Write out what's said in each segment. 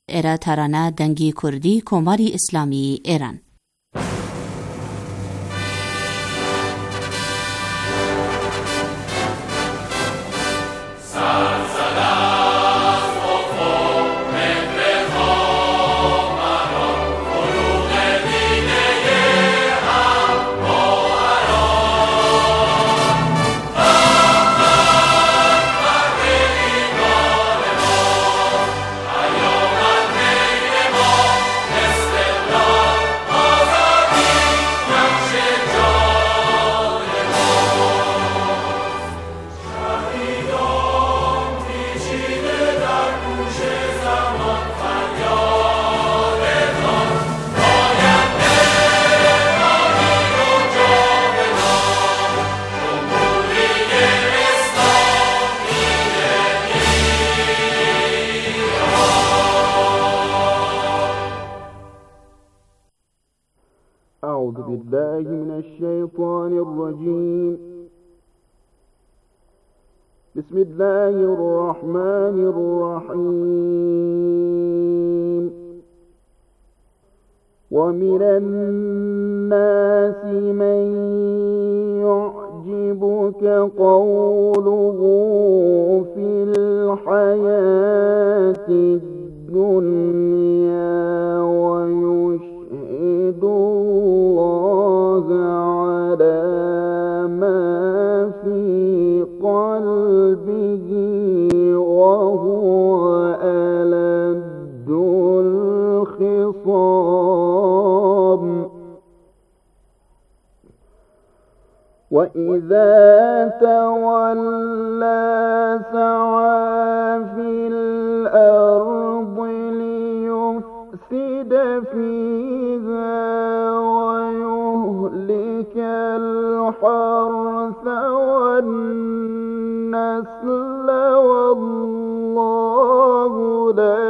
ایرا ترانه دنگی کردی کماری اسلامی ایران. أعوذ بالله من الشيطان الرجيم. بسم الله الرحمن الرحيم. ومن الناس من يعجبك قوله في الحياة الدنيا ويشهد الله على ما في قلبه وهو ألد الخصام. وإذا تولى سعى في الأرض ليفسد فيها ويهلك الحرث والنسل والله لا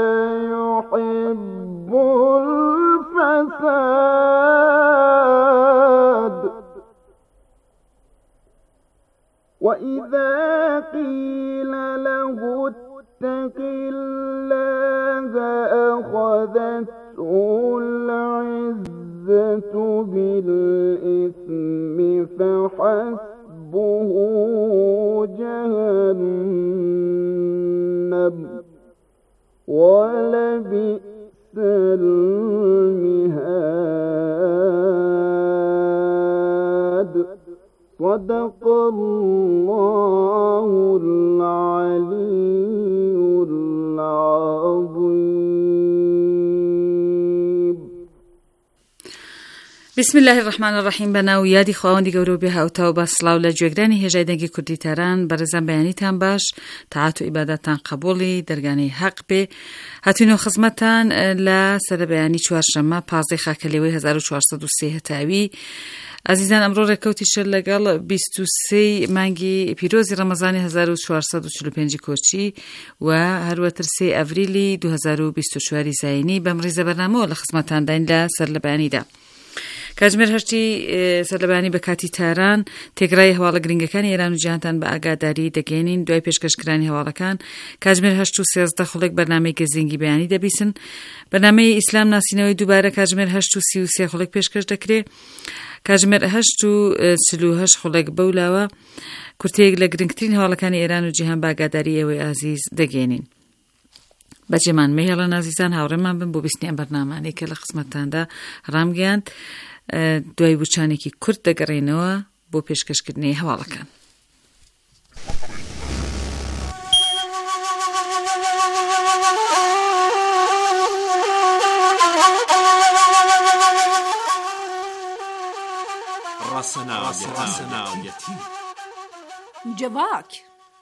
يحب الفساد. وإذا قيل له اتق الله أخذته العزة بالإثم فحسبه جهنم ولبئس المهاد. صدق الله العلي العظيم. بسم الله الرحمن الرحیم. بەناو یادی خواوەندی گەورە و بێهاوتەوە بە سڵاو لە گوێگرانی هێژای دەنگی کوردی تاران. بەڕێزان بەیانیتان باش، تاعات و ئیبادەتان قبوڵی، دەرگانەی حەق بێ. هاتوینەوە خزمەتان لە سەربەیانی چوارشەممە 15 خاکەلێوەی 1403 هەتاوی. عزیزان، ئەمڕۆ ڕێکەوتی شەر لەگەڵ 23 مانگی پیرۆزی ڕەمەزانی 1445 کۆچی و هەروەتر 3 ئەڤریلی 2024 زاینی بەم ڕیزە بەرنامەوە لە خزمەتانداین لە سەر لەبەیانیدا. کاتژمێر هەشتی سەرلەبانی بە کاتی تاران تێگرای هەواڵە گرنگەکانی ئێران و جیهانتان بە ئاگاداری دەگەێنین. دوای پێشکەشکرانی هەواڵەکان کاتژمێر 8 و 13 خولێک بەرنامەی گەزینگی بەیانی دەبیسن. بەرنامەی ئیسلام ناسینەوەی دووبارە کاتژمێر 8 و 33 خولێک پێشکەش دەکرێت. کاتژمێر 8 و 48 خولێک بەولاوە کورتەیەک لە گرنگترین هەواڵەکانی ئێران و جیهان بە ئاگاداری ئێوەی عزیز دەگەێنین. بەجێمان مەهێڵە عزیزان، هاوڕێمان بن بۆ بیستنیان بەرنامانەی کە لە خزمەتتاندا ڕامگەیاند. دوای بوچانێکی کورت دەگەڕێنەوە بۆ پێشکەشکردنی هەواڵەکان. ڕەسەناویەتی جواک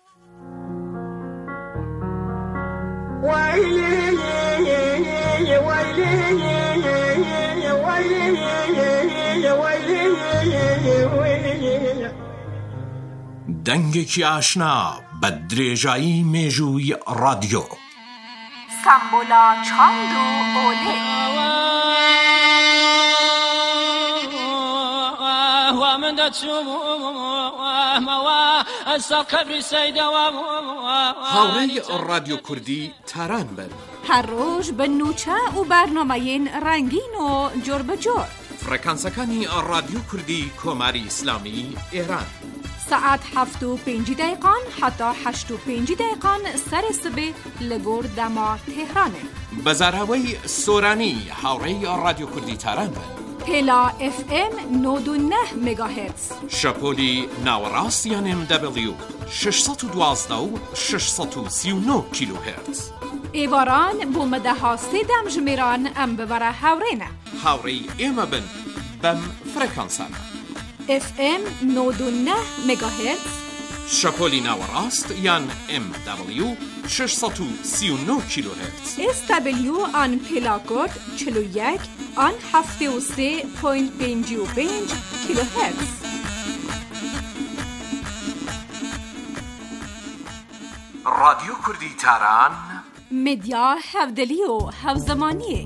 دەنگێکی ئاشنا بە درێژایی مێژووی ڕادیۆ. سامبۆلا چاند و ئۆلێ. من دەچوومەوە ئەسا قەبری سەیدەوە هاوڕێی رادیۆ کوردی تاران بن. هەر ڕۆژ بە نوچە و بەرنامەیەن ڕەنگین و جۆر بەجۆر. فرەکانسەکانی رادیۆ کوردی کۆماری ئیسلامی ئێران. سعات 7:05 حتا 8:05 سەری سبێ لە گۆر دەما تێهرانێ. بەزاراوەی سۆرانی هاوڕێی رادیۆ کوردی تاران بن. پێلا FM 99 مگاهرتز. شەپۆلی ناوەڕاست یان MW 612 و 639 کیلوهرتز. ئێواران بۆ مەدەها سێدەم ژمێران ئەم ببەرە هاوڕێنە. هاوڕێی ئێمە بن بەم فرەکانسانە. FM 99 مگاهرتز. شەپۆلی ناوەڕاست یان MW 639 کیلوهرتز. SW آن پێلاکۆد 41 آن 73.55 کیلوهرتز. رادیۆ کوردی تاران مدیا هەودەلی و هەوزەمانیە.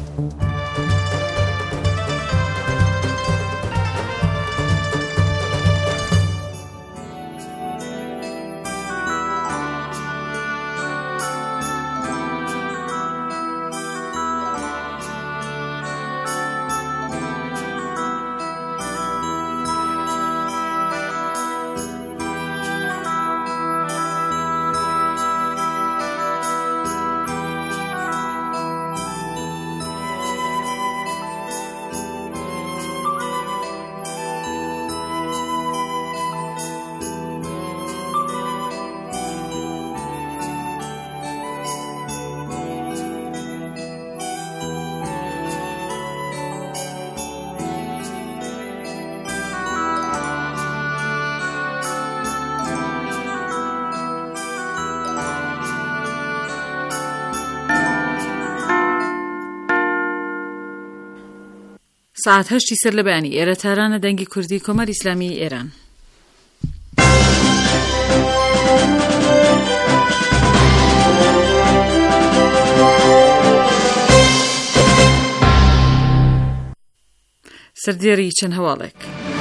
ساعت 8 سەر لە بەیانی ئێرە تارانە دەنگی کوردی کۆماری ئیسلامی ئێران. سەردێڕی چەند هەواڵێک.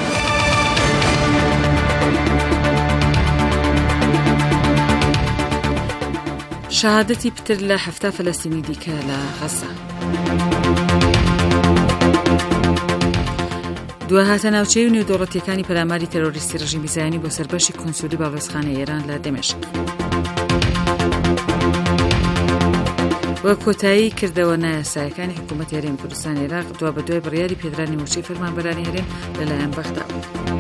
شەهادەتی پتر لە 7 فەلەستینی دیکە لە غەزە. دوهاتە ناوچەی و نێودەوڵەتیەکانی پەلاماری تەرۆریستی ڕژیمی زایانی بۆ سەربەشی کۆنسولی باڵێزخانەی ئێران لە دەمێشق. وە کۆتایی کردەوە نایاسایەکانی حکوومەتی هەرێمی کوردستانی عێراق دوا بە دوای بڕیاری پێدرانی موچەی فەرمانبەرانی هەرێم لەلایەن بەغداد.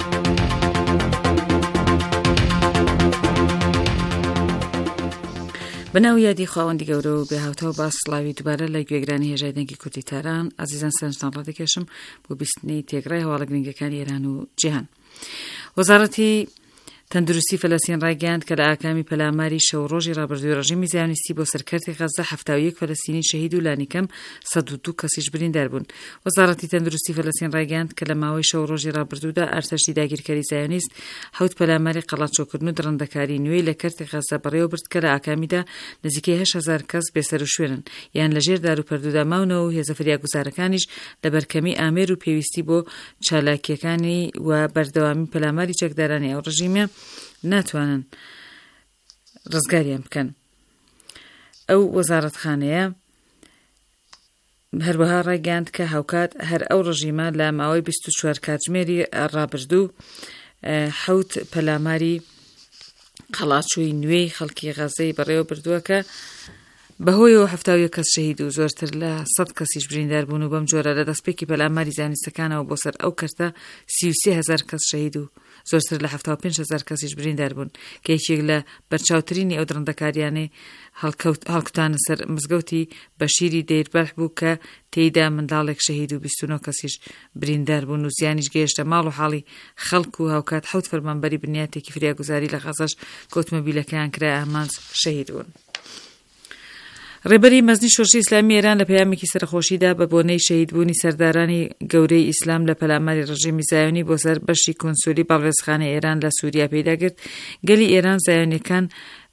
بەناو یادی خاوەندی گەورە و بێهاوتە و باس سڵاوی دووبارە لە گوێگرانی هێژای دەنگی کوردی تاران ئازیزان سەرنجتان ڕادەکێشم بۆ بیستنی تێگڕای هەواڵە گرنگەکانی ئێران و جیهان. وەزارەتی تەندروستی فەلەستین ڕایگەیاند کە لە ئاکامی پەلاماری شەو ڕۆژی ڕابردووی ڕژیمی زیانیستی بۆ سەرکەرتی غەزە 71 فەلەستینی شەهید و لانیکەم 102 کەسیش بریندار بوون. وەزارەتی تەندروستی فەلەستین ڕایگەیاند کە لە ماوەی شەو ڕۆژی ڕابردوودا ئارتەشی داگیرکەری زیانیست 7 پەلاماری قەڵاچۆکردن و درەندەکاری نوێی لە کەرتی غەزە بەڕێوە برد کە لە ئاکامیدا نزیکەی 8,000 کەس بێسەر و شوێنن یان لەژێر داروپەردوودا ماونەوە و هێزە فریاگوزارەکانیش لە بەرکەمی ئامێر و پێویستی بۆ چالاکیەکانی و بەردەوامی پەلاماری چەکدارانی ئەو ڕژیمە ناتوانن ڕزگاریان بکەن. ئەو وەزارەتخانەیە هەروەها ڕایگەیاند کە هاوکات هەر ئەو ڕژیمە لە ماوەی 24 کاتژمێری ڕابردوو 7 پەلاماری قەڵاچووی نوێی خەڵکی غەزەی بەڕێوە بردووە کە بەهۆیەوە 71 کەس شەهید و زۆرتر لە 100 کەسیش بریندار بوون و بەم جۆرە لە دەستپێکی پەلاماری زیانیستەکانەوە بۆ سەر ئەو کەرتە 33,000 کەس شەهید و زۆرتر لە 75,000 کەسیش بریندار بوون کە یەکێک لە بەرچاوترینی ئەو درەندەکاریانەی هەڵکوتانە سەر مزگەوتی بەشیری دەیربەح بوو کە تێیدا منداڵێک شەهید و 29 کەسیش بریندار بوون و زیانیش گەیشتە ماڵ و حاڵی خەڵک و هاوکات 7 فەرمانبەری بنیاتێکی فریاگوزاری لە غەزەش کۆتمەبیلەکەیان کرا ئامانج شەهید بوون. ڕێبەری مەزنی شۆڕشی ئیسلامی ئێران لە پەیامێکی سەرخۆشیدا بە بۆنەی شەهیدبوونی سەردارانی گەورەی ئیسلام لە پەلاماری ڕژیمی زایۆنی بۆ سەر بەشی کۆنسولی باڵێزخانەی ئێران لە سووریا پەیدا کرد. گەلی ئێران زایۆنیەکان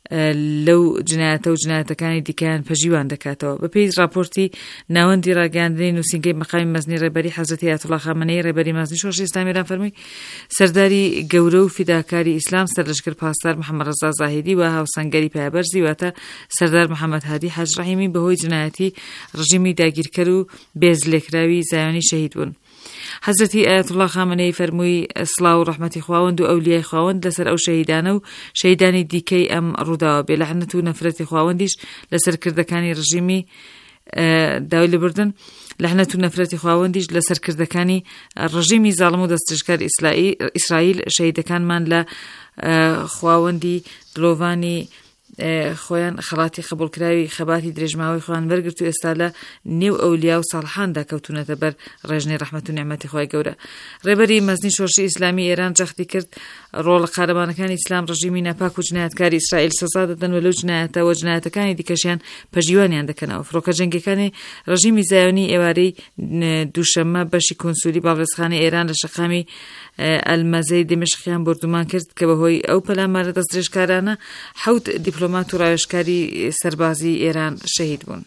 لەو جنایەتە و جنایەتەکانی دیکەیان پەژیوان دەکاتەوە. بەپێی راپۆرتی ناوەندی ڕاگەاندنی نووسینگەی مەقامی مەزنی ڕێبەری حەزرەتی ئایەتوڵا خامنەیی ڕێبەری مەزنی شۆڕشی ئیسلامی ئێران فەرمووی سەرداری گەورە و فیداکاری ئیسلام سەرلەشکر پاسدار محەممەد ڕەزا زاهیدی و هاوسەنگەری پایەبەرزی واتە سەردار محەممەد هادی حاج ڕەحیمی بەهۆی جنایەتی ڕژیمی داگیرکەر و بێزلێکراوی زایۆنی شەهید بوون. حەزرەتی ئایەتوڵا خامنەیی فەرمووی سڵاو و ڕەحمەتی خواوەند و ئەولیای خواوەند لەسەر ئەو شەهیدانە و شەهیدانی دیکەی ئەم ڕووداوە بێ لەعنەت و نەفرەتی خواوەندیش لەسەر کردەکانی ڕژیمی داوای لێبوردن لەعنەت و نەفرەتی خواوەندیش لەسەر کردەکانی ڕژیمی زاڵم و دەستدرێژکار ئیسرائیل شەهیدەکانمان لە خواوەندی دلۆڤانی خۆیان خەڵاتی قبولکراوی خەباتی درێژماوەی خۆیان وەرگرت و ئێستا لە نێو ئەولیا و ساڵحاندا کەوتونەتە بەر ڕێژنەی ڕەحمەت و نیعمەتی خۆی گەورە. ڕێبەری مەزنی شۆڕشی ئیسلامی ئێران جەختی کرد ڕۆڵە قارەبانەکانی ئیسلام ڕژیمی ناپاک و جنایەتکاری ئیسرائیل سزا دەدەن و لەو جنایەتەوە جنایەتەکانی دیکەشیان پەژیوانیان دەکەنەوە. فڕۆکە جەنگیەکانی ڕژیمی زایۆنی ئێوارەی دووشەممە بەشی کۆنسولی باڵێزخانەی ئێران لە شەقامی ئەلمەزەی دمشقیان بردومان کرد کە بەهۆی ئەو پەلامارە دەستدرێژکارانە 7 دیپلۆمات و ڕاوێژکاری سەربازی ئێران شەهید بوون.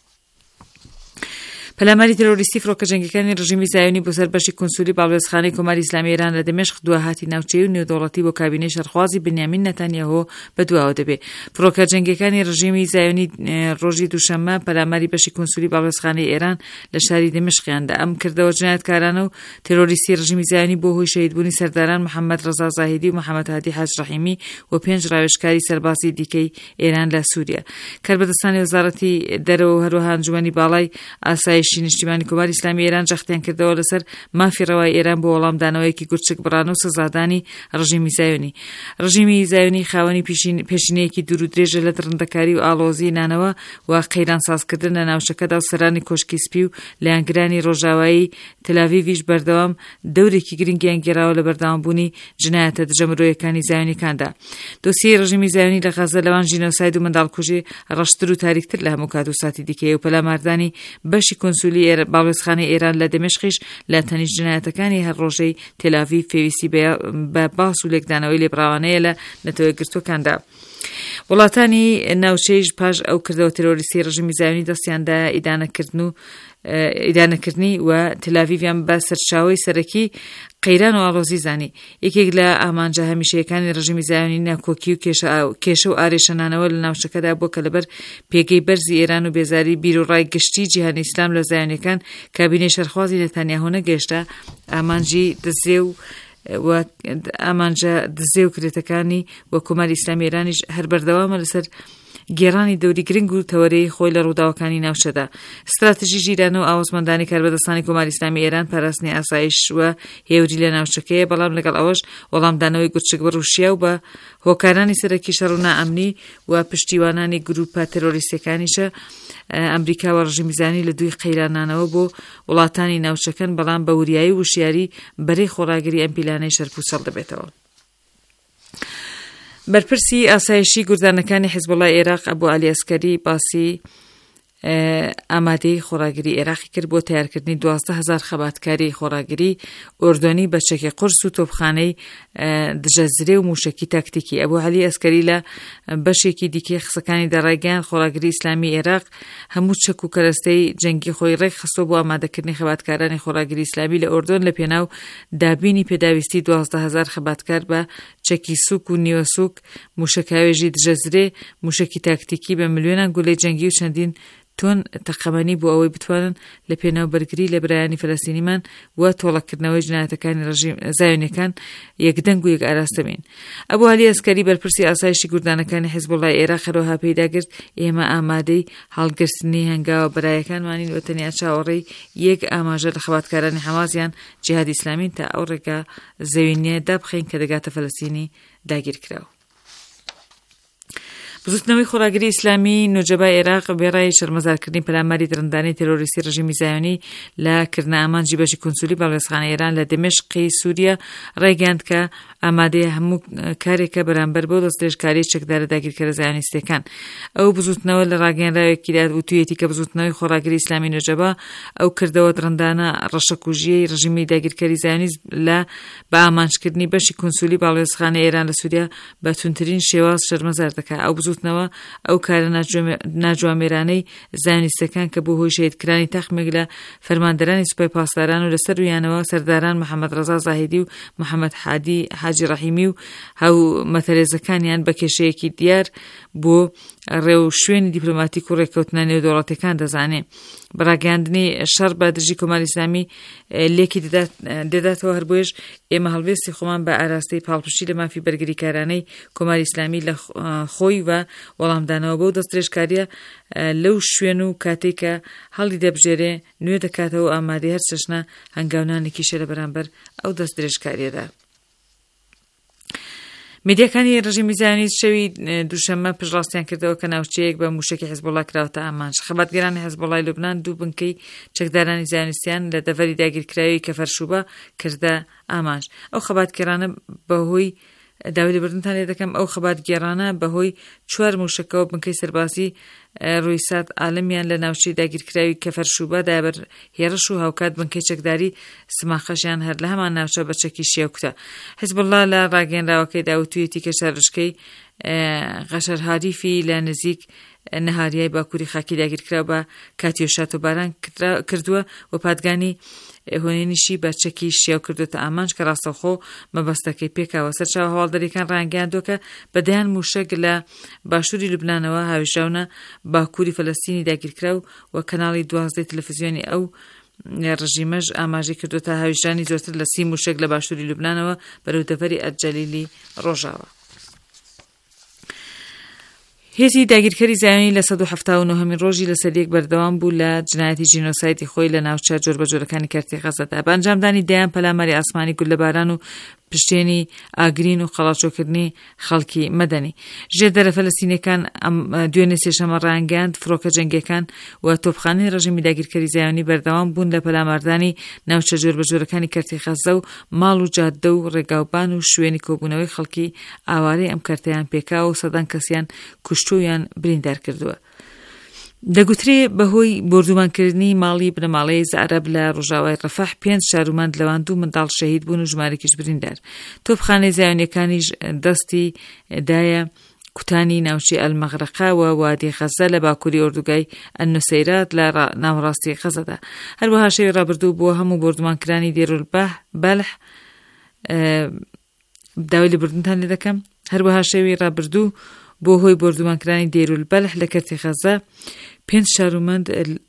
پەلاماری تێرۆریستی فڕۆکە جەنگیەکانی ڕژیمی زایۆنی بۆ سەر بەشی کۆنسولی باڵێزخانەی کۆماری ئیسلامی ئێران لە دمشق دووهاتی ناوچەیی و نێودەوڵەتی بۆ کابینەی شەرخوازی بنیامین نەتانیاهۆ بەدواوە دەبێت. فڕۆکە جەنگیەکانی ڕژیمی زایۆنی ڕۆژی دووشەممە پەلاماری بەشی کۆنسولی باڵێزخانەی ئێران لە شاری دمشقیاندا ئەم کردەوە جنایەتکارانە و تێرۆریستی ڕژیمی زایۆنی بۆ هۆی شەهیدبوونی سەرداران محەممەد ڕەزا زاهیدی و محەممەد هادی حاج ڕەحیمی و 5 ڕاوێژکاری سەربازی دیکەی ئێران لە سووریا. کاربەدەستانی وەزارەتی دەرەوە و هەروەها ئەنجومەنی باڵای ئاسایشی نیشتیمانی کۆماری ئیسلامی ئێران جەختیان کردەوە لەسەر مافی ڕەوای ئێران بۆ وەڵامدانەوەیەکی گورچک بڕان و سزادانی ڕژیمی زایۆنی. ڕژیمی زایۆنی خاوەنی پێشینەیەکی دوور و درێژە لە درندەکاری و ئاڵۆزی نانەوە و قەیرانسازکردن لە ناوچەکەدا و سەرانی کۆشکی سپی و لایەنگرانی ڕۆژاوایی تەلاڤیڤیش بەردەوام دەورێکی گرنگیان گێڕاوە لە بەردەوامبوونی جنایەتە دژەمرۆیەکانی زایۆنیەکاندا. دۆسیەی ڕژیمی زایۆنی لە غەزە لەوان ژینۆساید و منداڵکوژی ڕەشتر و تاریکتر لە هەموو کات و ساتی دیکەیە و پەلاماردانی بەشی کۆنسولی باڵێزخانەی ئێران لە دمشقیش لە تەنیش جنایەتەکانی هەر ڕۆژەی تێلاڤیڤ پێویستی بە باس و لێکدانەوەی لێبڕاوانەیە لە نەتەوەی گرتوەکاندا. وڵاتانی ناوچەیش پاش ئەو کردەوە تێرۆریستی ڕژیمی زایۆنی دەستیاندا ئیدانەکردنی و تێلاڤیڤیان بە سەرچاوەی سەرەکی قەیران و ئاڵۆزی زانی. یەکێک لە ئامانجە هەمیشەیەکانی ڕژیمی زایۆنی ناکۆکی و کێشە و ئارێشەنانەوە لە ناوچەکەدا بۆ کە لەبەر پێگەی بەرزی ئێران و بێزاری بیر و ڕای گشتی جیهانی ئیسلام لە زایۆنیەکان کابینەی شەرخوازی نەتانیاهۆ نەگەیشتە ئامانجی ئامانجە دزێ و کرێتەکانی وە کۆماری ئیسلامی ئێرانیش هەر بەردەوامە لەسەر گێڕانی دەوری گرنگ و تەوەرەی خۆی لە ڕووداوەکانی ناوچەدا. استراتژی ژیرانە و ئاوەزمەندانی کاربەدەستانی کۆماری ئیسلامی ئێران پاراستنی ئاسایش وە هێوری لە ناوچەکەیە، بەڵام لەگەڵ ئەوەش وەڵامدانەوەی گورچک بە ڕووشیا و بە هۆکارانی سەرەکی شەڕ و نائەمنی و پشتیوانانی گروپە تێرۆریستیەکانیشە ئەمریکا و ڕژیمی زایۆنی لە دوی قەیرانانەوە بۆ وڵاتانی ناوچەکەن، بەڵام بە وریایی و وشیاری بەرەی خۆراگری ئەم پیلانەی شەرپوچەڵ دەبێتەوە. بەرپرسی ئاسایشی گوردانەکانی حیزبوڵای عێراق ئەبوو عەلی ئەسکەری باسی ئامادەی خۆراگری عێراقی کرد بۆ تیارکردنی 12,000 خەباتکاری خۆراگری ئوردۆنی بە چەکی قورس و تۆپخانەی دژەزرێ و موشکی تاکتیکی. ئەبوو عەلی ئەسکەری لە بەشێکی دیکەی قسەکانی دەڕایگەیان خۆراگری ئیسلامی عێراق هەموو چەک و کەرەستەی جەنگی خۆی ڕێک خستۆ بۆ ئامادەکردنی خەباتکارانی خۆراگری ئیسلامی لە ئوردۆن لە پێناو دابینی پێداویستی 12,000 خەباتکار بە چەکی سووک و نیوە سووک، موشکاوێژی دژەزرێ، موشکی تاکتیکی بە ملیۆنان گولەی جەنگی و چەندین تۆن تەقەمەنی بۆ ئەوەی بتوانن لە پێناوبەرگری لە برایانی فەلەستینیمان و تۆڵەکردنەوەی جنایەتەکانی زایۆنیەکان یەکدەنگ و یەک ئاراستە بین. ئەبوو عەلی ئەسکەری بەرپرسی ئاسایشی گوردانەکانی حیزبوڵای عێراق هەروەها پێداگرت ئێمە ئامادەی هەڵگرتنی هەنگاوە بەرایەکانمانین و تەنیا چاوەڕێی یەک ئاماژە لە خەباتکارانی حەمازیان جیهادی ئیسلامین تا ئەو ڕێگە زەوینیە دابخەین کە دەگاتە فەلەستینی داگیرکراوە. بزوتنەوەی خۆراگری ئیسلامی نۆجەبای عێراق بێڕای شەرمەزارکردنی پەلاماری درندانەی تێرۆریستی ڕژیمی زایۆنی لە کردنە ئامانجی بەشی کۆنسولی باڵێزخانەی ئێران لە دمشقی سووریا ڕێگەاند کە ئامادەیە هەموو کارێکە بەرامبەر بۆ دەستدرێژکاری چەکدارە داگیرکەرە زایۆنیستەکان. ئەو بزوتنەوە لە ڕاگەیەنراوێکیدا وتوویەتی کە بزوتنەوەی خۆراگری ئیسلامی نۆجەبا ئەو کردەوە درندانە ڕەشەکوژیەی ڕژیمی داگیرکەری زایۆنیست لە بە ئامانجکردنی بەشی کۆنسولی باڵێزخانەی ئێران لە سووریا بە تونترین شێواز شەرمەزار دەکات. ئەو بزوتنەوە ئەو کارە ناجوامێرانەی زانستەکان کە بۆ هۆی شەهیدکرانی تەخمێک لە فەرماندەرانی سوپای پاسداران و لەسەر ویانەوە سەرداران محەممەد ڕەزا زاهیدی و محەممەد حاجی ڕەحیمی و هەو مەتەرێزەکانیان بە کێشەیەکی دیار بۆ ڕێو شوێنی دیپلۆماتیک و ڕێککەوتنە نێودەوڵەتیەکان دەزانێ. بەڕاگەاندنی شەڕ بە دژی کۆماری ئیسلامی لێکی دەداتەوە. هەر بۆیش ئێمە هەڵوێستی خۆمان بە ئاراستەی پاڵپشتی لە مافی بەرگریکارانەی کۆماری ئیسلامی لە خۆی و وەڵامدانەوە بەو دەست درێژکاریە لەو شوێن و کاتێک کە هەڵی دەبژێرێ نوێ دەکاتەوە ئامادەی هەر چەشنە هەنگاونانێکیشە لە بەرامبەر ئەو دەست درێژکاریەدا. میدیاکانی ڕژیمی زایۆنیست شەوی دووشەممە پشتڕاستیان کردەوە کە ناوچەیەک بە موشکی حیزبوڵڵا کراوەتە ئامانج. خەباتگەرانی حیزبوڵڵای لوبنان دوو بنکەی چەکدارانی زایۆنیستیان لە دەڤەری داگیرکراوی کەفەرشوبە کردە ئامانج. ئەو خەباتگەرانە بەهۆی داوای لێبوردنتان لێ دەکەم ئەو خەباتگێڕانە بەهۆی 4 موشکەوە بنکەی سەربازی ڕوویسات عالمیان لە ناوچەی داگیرکراوی کەفەرشوبە دابەر هێرش و هاوکات بنکەی چەکداری سماخەشیان هەر لە هەمان ناوچە بە چەکی شێوکتە. حیزبوڵڵا لە ڕاگەیەنراوەکەی داوتوویەتی کە شارژکەی غەشەر هاریفی لە نزیک نەهاریای باکووری خاکی داگیرکراو بە کاتی و شاتۆباران کردووە و پادگانی هۆنێنیشی بە چەکی شێو کردوتە ئامانج کە ڕاستەوخۆ مەبەستەکەی پێکاوە. سەرچاوە هەواڵدەریەکان ڕایانگەیاندووە کە بەدەیان موشک لە باشووری لوبنانەوە هاویژاونە باکووری فەلەستینی داگیرکراو و کەناڵی 12 تەلەڤیزیۆنی ئەو ڕژیمەش ئاماژەی کردوتە هاویژانی زۆرتر لە 30 موشک لە باشووری لوبنانەوە بەرەو دەڤەری ئەلجەلیلی ڕۆژاوە. هێزی داگیرکەری زایۆنی لە 179 ڕۆژی لەسەر یەک بەردەوام بوو لە جنایەتی جینۆسایدی خۆی لە ناوچە جۆربەجۆرەکانی کەرتی غەزەدا. بە ئەنجامدانی دەیان پەلاماری ئاسمانی گولەباران و پشتێنی ئاگرین و خەڵاچۆکردنی خەڵکی مەدەنی. ژێردەرە فەلەستینیەکان دوێنێ سێشەمە ڕایانگەیاند فڕۆکە جەنگیەکان و تۆپخانەی ڕژیمی داگیرکەری زایۆنی بەردەوام بوون لە پەلاماردانی ناوچە جۆربەجۆرەکانی کەرتی غەزە و ماڵ و جادە و ڕێگاوبان و شوێنی کۆبوونەوەی خەڵکی ئاوارەی ئەم کەرتەیان پێکاوە و سەدان کەسیان کوشتویان بریندار کردووە. دەگوترێ بەهۆی بردومانکردنی ماڵی بنەماڵەی زعرەب لە ڕۆژاوای ڕەفەح 5 شارومەند لەوان 2 منداڵ شەهید بوون و ژمارەیەکیش بریندار. تۆپخانەی زایۆنیەکانیش دەستی دایە کوتانی ناوچەی ئەلمەغرەقا و وادی غەزە لە باکووری ئۆردوگای ئەننوسەیرات لە ناوەڕاستی غەزەدا. هەروەها شەوی ڕابردوو بۆ هەموو بردومانکرانی دێرولبەلح داوای لێبوردنتان لێ دەکەم. هەروەها شەوی ڕابردوو بۆ هۆی بردومانکرانی دێرولبەلح لە کەرتی غەزە 5 شارومەند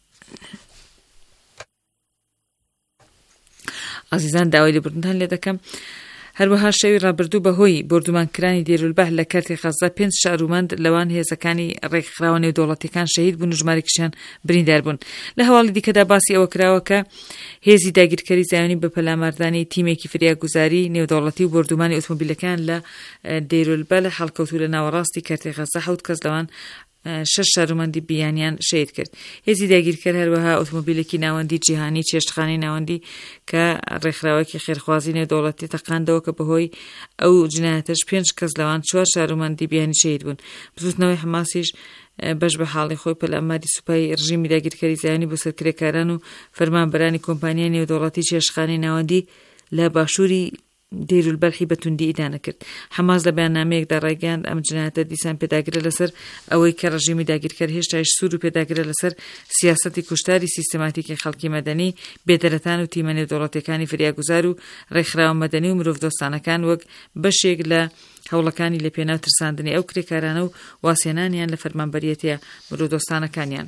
ئازیزان داوای لێبوردنتان لێ دەکەم. هەروەها شەوی ڕابردوو بەهۆی بردومانکرانی دێرولبەلح لە کەرتی غەزە 5 شارومەند لەوان هێزەکانی ڕێکخراوە نێودەوڵەتیەکان شەهید بوون و ژمارەیەکیشیان بریندار بوون. لە هەواڵی دیکەدا باسی ئەوە کراوە کە هێزی داگیرکەری زایۆنی بە پەلاماردانی تیمێکی فریاگوزاری نێودەوڵەتی و بردومانی ئۆتۆمۆبیلەکان لە دێرولبەلح هەڵکەوتوو لە ناوەڕاستی کەرتی غەزە 7 کەس لەوان 6 شارومەندی بیانیان شەهید کرد. هێزی داگیرکەر هەروەها ئۆتۆمۆبیلێکی ناوەندی جیهانی چێشتخانەی ناوەندی کە ڕێکخراوەکی خێرخوازی نێودەوڵەتی تەقاندەوە کە بەهۆی ئەو جنایەتەش 5 کەس لەوان 4 شارومەندی بیانی شەهید بوون. بزوتنەوەی حماسیش بەش بە حاڵی خۆی پەلاماری سوپای ڕژیمی داگیرکەری زایۆنی بۆ سەرکرێکاران و فەرمانبەرانی کۆمپانیای نێودەوڵەتی چێشتخانەی ناوەندی لە باشووری دێرولبەلحی بەتوندی ئیدانە کرد. حماس لە بەیاننامەیەکدا ڕایگەیاند ئەم جنایەتە دیسان پێداگرە لەسەر ئەوەی کە ڕژیمی داگیرکەر هێشتاش سوور و پێداگرە لەسەر سیاسەتی کوشتاری سیستەماتیکی خەڵکی مەدەنی بێدەرەتان و تیمە نێودەوڵەتیەکانی فریاگوزار و ڕێکخراوە مەدەنی و مرۆڤ دۆستانەکان وەک بەشێک لە هەوڵەکانی لە پێناو ترساندنی ئەو کرێکارانە و واسێنانیان لە فەرمانبەریەتیە مرۆڤ دۆستانەکانیان.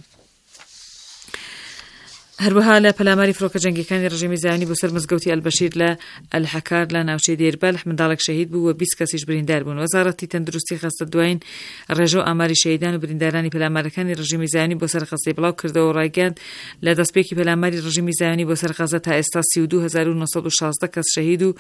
هەروەها لە پەلاماری فڕۆکە جەنگیەکانی ڕژیمی زایۆنی بۆ سەر مزگەوتی ئەلبەشیر لە ئەلحەکار لە ناوچەی دێربەلح منداڵێک شەهید بوو و 20 کەسیش بریندار بوون. وەزارەتی تەندروستی غەزە دوایین ڕێژە و ئاماری شەهیدان و بریندارانی پەلامارەکانی ڕژیمی زایۆنی بۆ سەر غەزە بڵاو کردەوە و ڕایگەیاند لە دەستپێکی پەلاماری ڕژیمی زایۆنی بۆ سەر غەزە تا ئێستا 32916 کەس شەهید و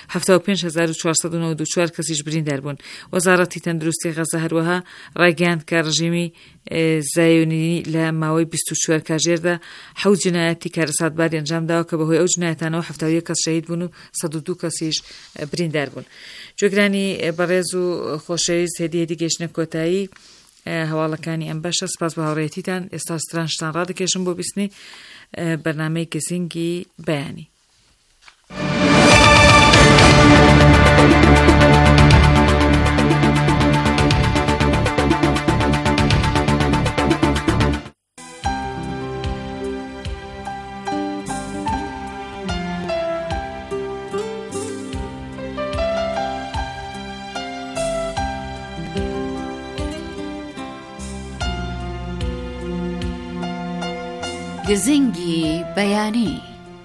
75494 کەسیش بریندار بوون. وەزارەتی تەندروستی غەزە هەروەها ڕایگەیاند کە ڕژیمی زایۆنی لە ماوەی 24 کاتژێردا حەوت جنایەتی کارەساتباری ئەنجام داوە کە بەهۆی ئەو جنایەتانەوە 71 کەس شەهید بوون و 102 کەسیش بریندار بوون. گوێگرانی بەڕێز و خۆشەویست هێدی گەیشتنە کۆتایی هەواڵەکانی ئەم بەشە. سپاس بە هاوڕێیەتیتان. ئێستا سترانشتان ڕادەکێشم بۆ بیستنی بەرنامەی گزینگی بەیانی. گزنگی بەیانی.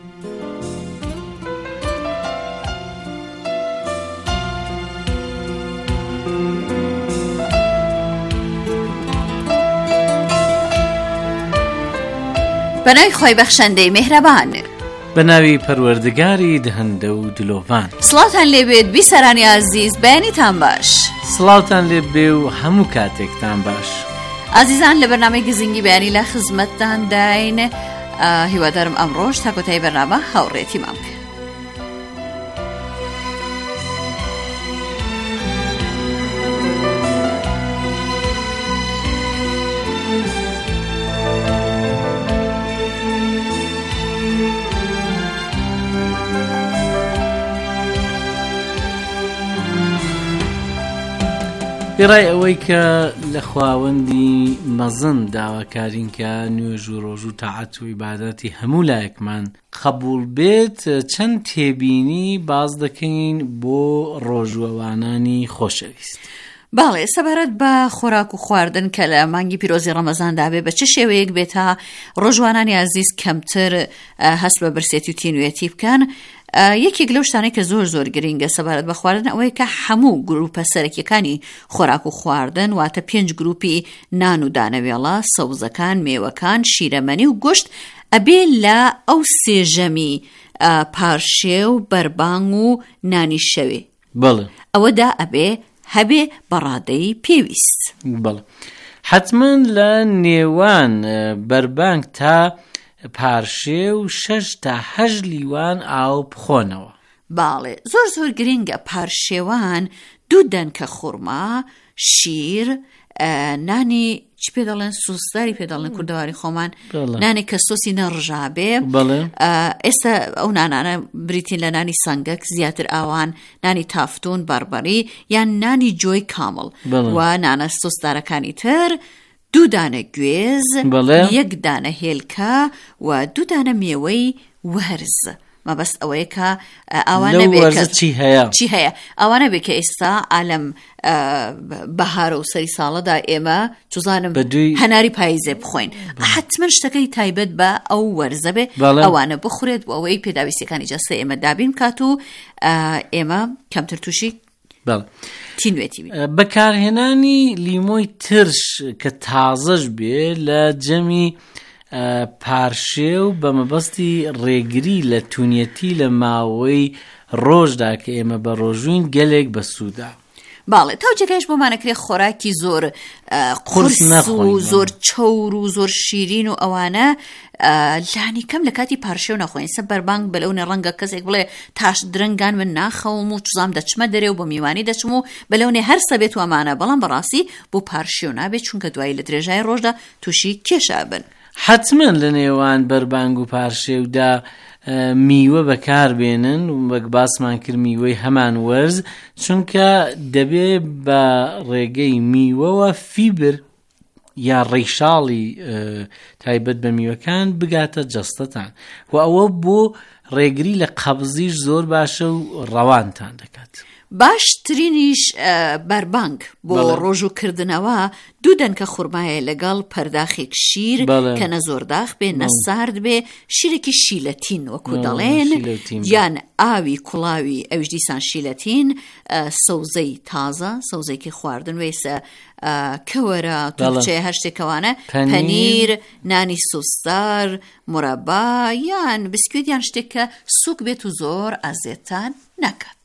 بەناوی خۆی بەخشەندەی میهرەبان، بەناوی پەروەردگاری دهەندە و دلۆڤان. سڵاتان لێبێت بیسەرانی عزیز، بەیانیتان باش. سڵاوتان لێ بێ و هەموو کاتێکتان باش. عزیزان، لە بەرنامەی گزنگی بەیانی لە خزمەتتان داین. هیوادارم ئەمڕۆژ تا کۆتایی بەرنامە هاوڕێتی مام بکەن. پێڕای ئەوەی کە لە خواوەندی مەزن داواکارین کە نوێژ و ڕۆژ و تاعەت و عیبادەتی هەموو لایەکمان قبول بێت، چەند تێبینی باز دەکەین بۆ ڕۆژوەوانانی خۆشەویست. باڵێ، سەبارەت بە خۆراک و خواردن کە لە مانگی پیرۆزی ڕەمەزاندا بێ بە چه شێوەیەک بێت تا ڕۆژوانانی عزیز کەمتر هەست بە برسێتی و تینوێتی بکەن. یەکێک لەو شتانەی کە زۆر گرینگە سەبارەت بە خواردن ئەوەیە کە هەموو گروپە سەرەکیەکانی خۆراک و خواردن، واتە 5 گروپی نان و دانەوێڵە، سەوزەکان، مێوەکان، شیرەمەنی و گۆشت ئەبێ لە ئەو سێژەمی پارشێ و بەربانگ و نانی شەوێ بەڵێ ئەوەدا ئەبێ هەبێ بەڕادەی پێویست. بەڵێ حتمما لە نێوان بەربانگ تا پارشێ و 6 تا 8 لیوان ئاو بخۆنەوە. باڵێ، زۆر گرینگە پارشێوان 2 دەنکە خوڕما، شیر، نانی چی پێ دەڵێن، سوسداری پێ دەڵێن کوردەواری خۆمان، نانی کە سۆسی نەڕژابێ. ئێستا ئەو نانانە بریتین لە نانی سەنگەک، زیاتر ئاوان نانی تافتون، بەربەری یان نانی جۆی کامڵ و نانە سوسدارەکانی تر، 2 دانە گوێز، 1 دانە هێلکە و 2 دانە مێوەی وەرز. مەبەست ئەوەیە کە ئەوانە چی هەیە ئەوانە بێ کە ئێستا ئالەم بەهارە و سەری ساڵەدا ئێمە چوزانم هەناری پاییزێ بخۆین، حتمما شتەکەی تایبەت بە ئەو وەرزە بێ ئەوانە بخورێت و ئەوەی پێداویستەکانی جەستە ئێمە دابین کات و ئێمە کەمتر تووشی تینوێتی بێ. بەکارهێنانی لیمۆی ترش کە تازەش بێ لە جەمی پارشێ و بە مەبەستی ڕێگری لە تونیەتی لە ماوەی ڕۆژدا کە ئێمە بە ڕۆژوین گەلێک بەسوودا. باڵێ، تاوجێکەش بۆمانەکرێ خۆراکی زۆر قورس و زۆر چەور و زۆر شیرین و ئەوانە لانی کەم لە کاتی پارشێ و نەخۆین. سە بەربانگ بەلەونێ ڕەنگە کەسێک بڵێ تاش درنگان من ناخەوم و چوزام دەچمە دەرێ و بە میوانی دەچم و بەلەونێ هەر سەبێت و ئەمانە، بەڵام بەڕاستی بۆ پارشێ و نابێت چونکە دوایی لە درێژای ڕۆژدا تووشی کێشە بن. حتمما لە نێوان بەربانگ و پارشێودا میوە بەکار بێنن و وەک باسمان کرد میوەی هەمان وەرز، چونکە دەبێ بە ڕێگەی میوەوە فیبر یا ڕێشاڵی تایبەت بە میوەکان بگاتە جەستەتان و ئەوە بۆ ڕێگری لە قەبزیش زۆر باشە و ڕەوانتان دەکات. باشترینیش بەربانگ بۆ ڕۆژوکردنەوە 2 دەنکە خوڕمایە لەگەڵ پەرداخێک شیر کە نە زۆرداخ بێ نە سارد بێ، شیرێکی شیلەتین وەکو دەڵێن، یان ئاوی کوڵاوی ئەوش دیسان شیلەتین، سەوزەی تازە، سەوزەیەکی خواردن وێسە کەوەرە توچێ هەر شتێکەوانە، پەنیر، نانی سوسدار، مرەبا یان بسکویت یان شتێک کە سووک بێت و زۆر ئازێتان نەکات.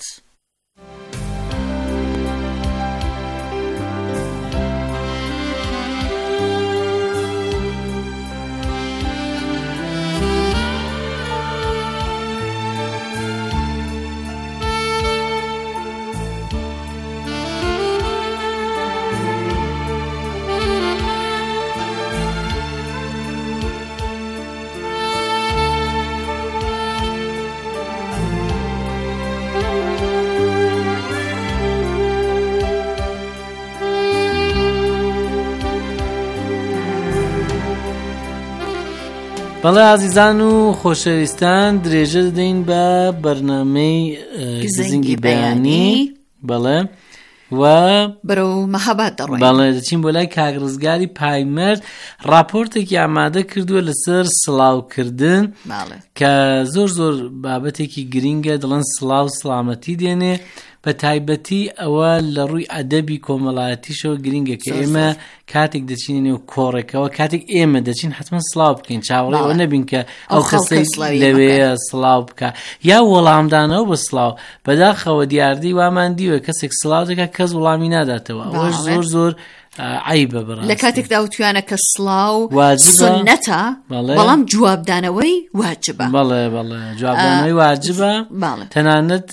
بەڵێ عزیزان و خۆشەویستان، درێژە دەدەین بە بەرنامەی گزنگی بەیانی. بەڵێ و بەرەو مەهاباد دەڕۆین. بەڵێ دەچین بۆ لای کاگڕزگاری پایمەرد راپۆرتێکی ئامادە کردووە لەسەر سڵاوکردن کە زۆر بابەتێکی گرینگە، دڵن سڵاو سڵامەتی دێنێ، بە تایبەتی ئەوە لە ڕووی ئەدەبی کۆمەڵایەتیشەوە گرینگە کە ئێمە کاتێک دەچین نێو کۆڕێکەوە، کاتێک ئێمە دەچین حتمما سڵاو بکەین، چاوەڕێ ئەوە نەبین کە ئەو کەسەی لەوەیە سڵاو بکە یا وەڵامدانەوە بە سڵاو. بەداخەوە دیاردی وامان دیوە کەسێک سڵاو دەکات کەس وەڵامی ناداتەوە، ئەوەش زۆر عیبە بەڕاستی. لە کاتێکدا وتویانە کە سڵاو سنەتە بەڵام جوابدانەوەی واجبە. بەڵێ جوابدانەوەی واجبە. تەنانەت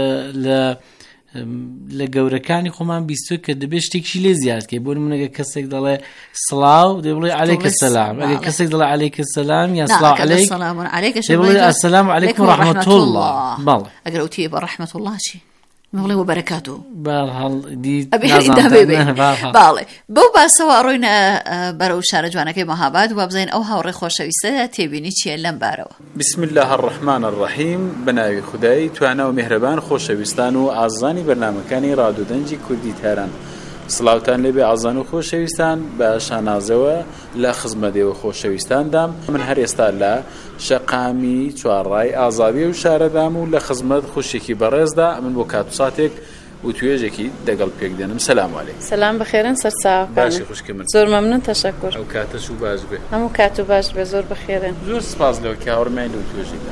لە گەورەکانی خۆمان بیستوە کە دەبێت شتێکی لێ زیادکەی، بۆ نمونەگە کەسێک دەڵێ سڵاو دەبڵێ عەلەیکە سەلام، ئەگەر کەسێک دەڵێ عەلەیکە سەلام یا سڵاو عەلەیک دەبڵێ ئەسەلام عەلەیکم ڕەحمەت الله. بەڵێ ئەگەر وتیە بە ڕەحمەت الله چی؟ مەڵێ وە بەرەکاتۆ باڵێ بەو باسەوە ئەڕۆینە بەرەو شارە جوانەکەی مەهاباد و بابزین ئەو هاوڕێ خۆشەویستە تێبینی چیە لەم بارەوە. بسم الله الرحمن الرحیم، بەناوی خودای توانە و میهرەبان خۆشەویستان و ئازانی بەرنامەکانی ڕادیۆدەنجی کوردی تاران. سڵاوتان لێبێ ئازان و خۆشەویستان، بە شانازەوە لە خزمەتێوە خۆشەویستاندام. من هەر ئێستا لە شەقامی چوارڕای ئازاوی و شارەدام و لە خزمەت خوشێکی بەڕێزدا من بۆ کات و ساتێک و توێژێکی دەگەڵ پێک دێنم. سەلام عەلەیکم. سەلام بەخێرن سەرچاوەکان. باشی خوشکی من. زۆر مەمنون، تەشەکر. ئەو کاتەش و باش بێ. هەموو کات و باش بێ، زۆر بەخێرن. زۆر سپاس لەوە کە هاوڕێمان لەو توێژێکدا.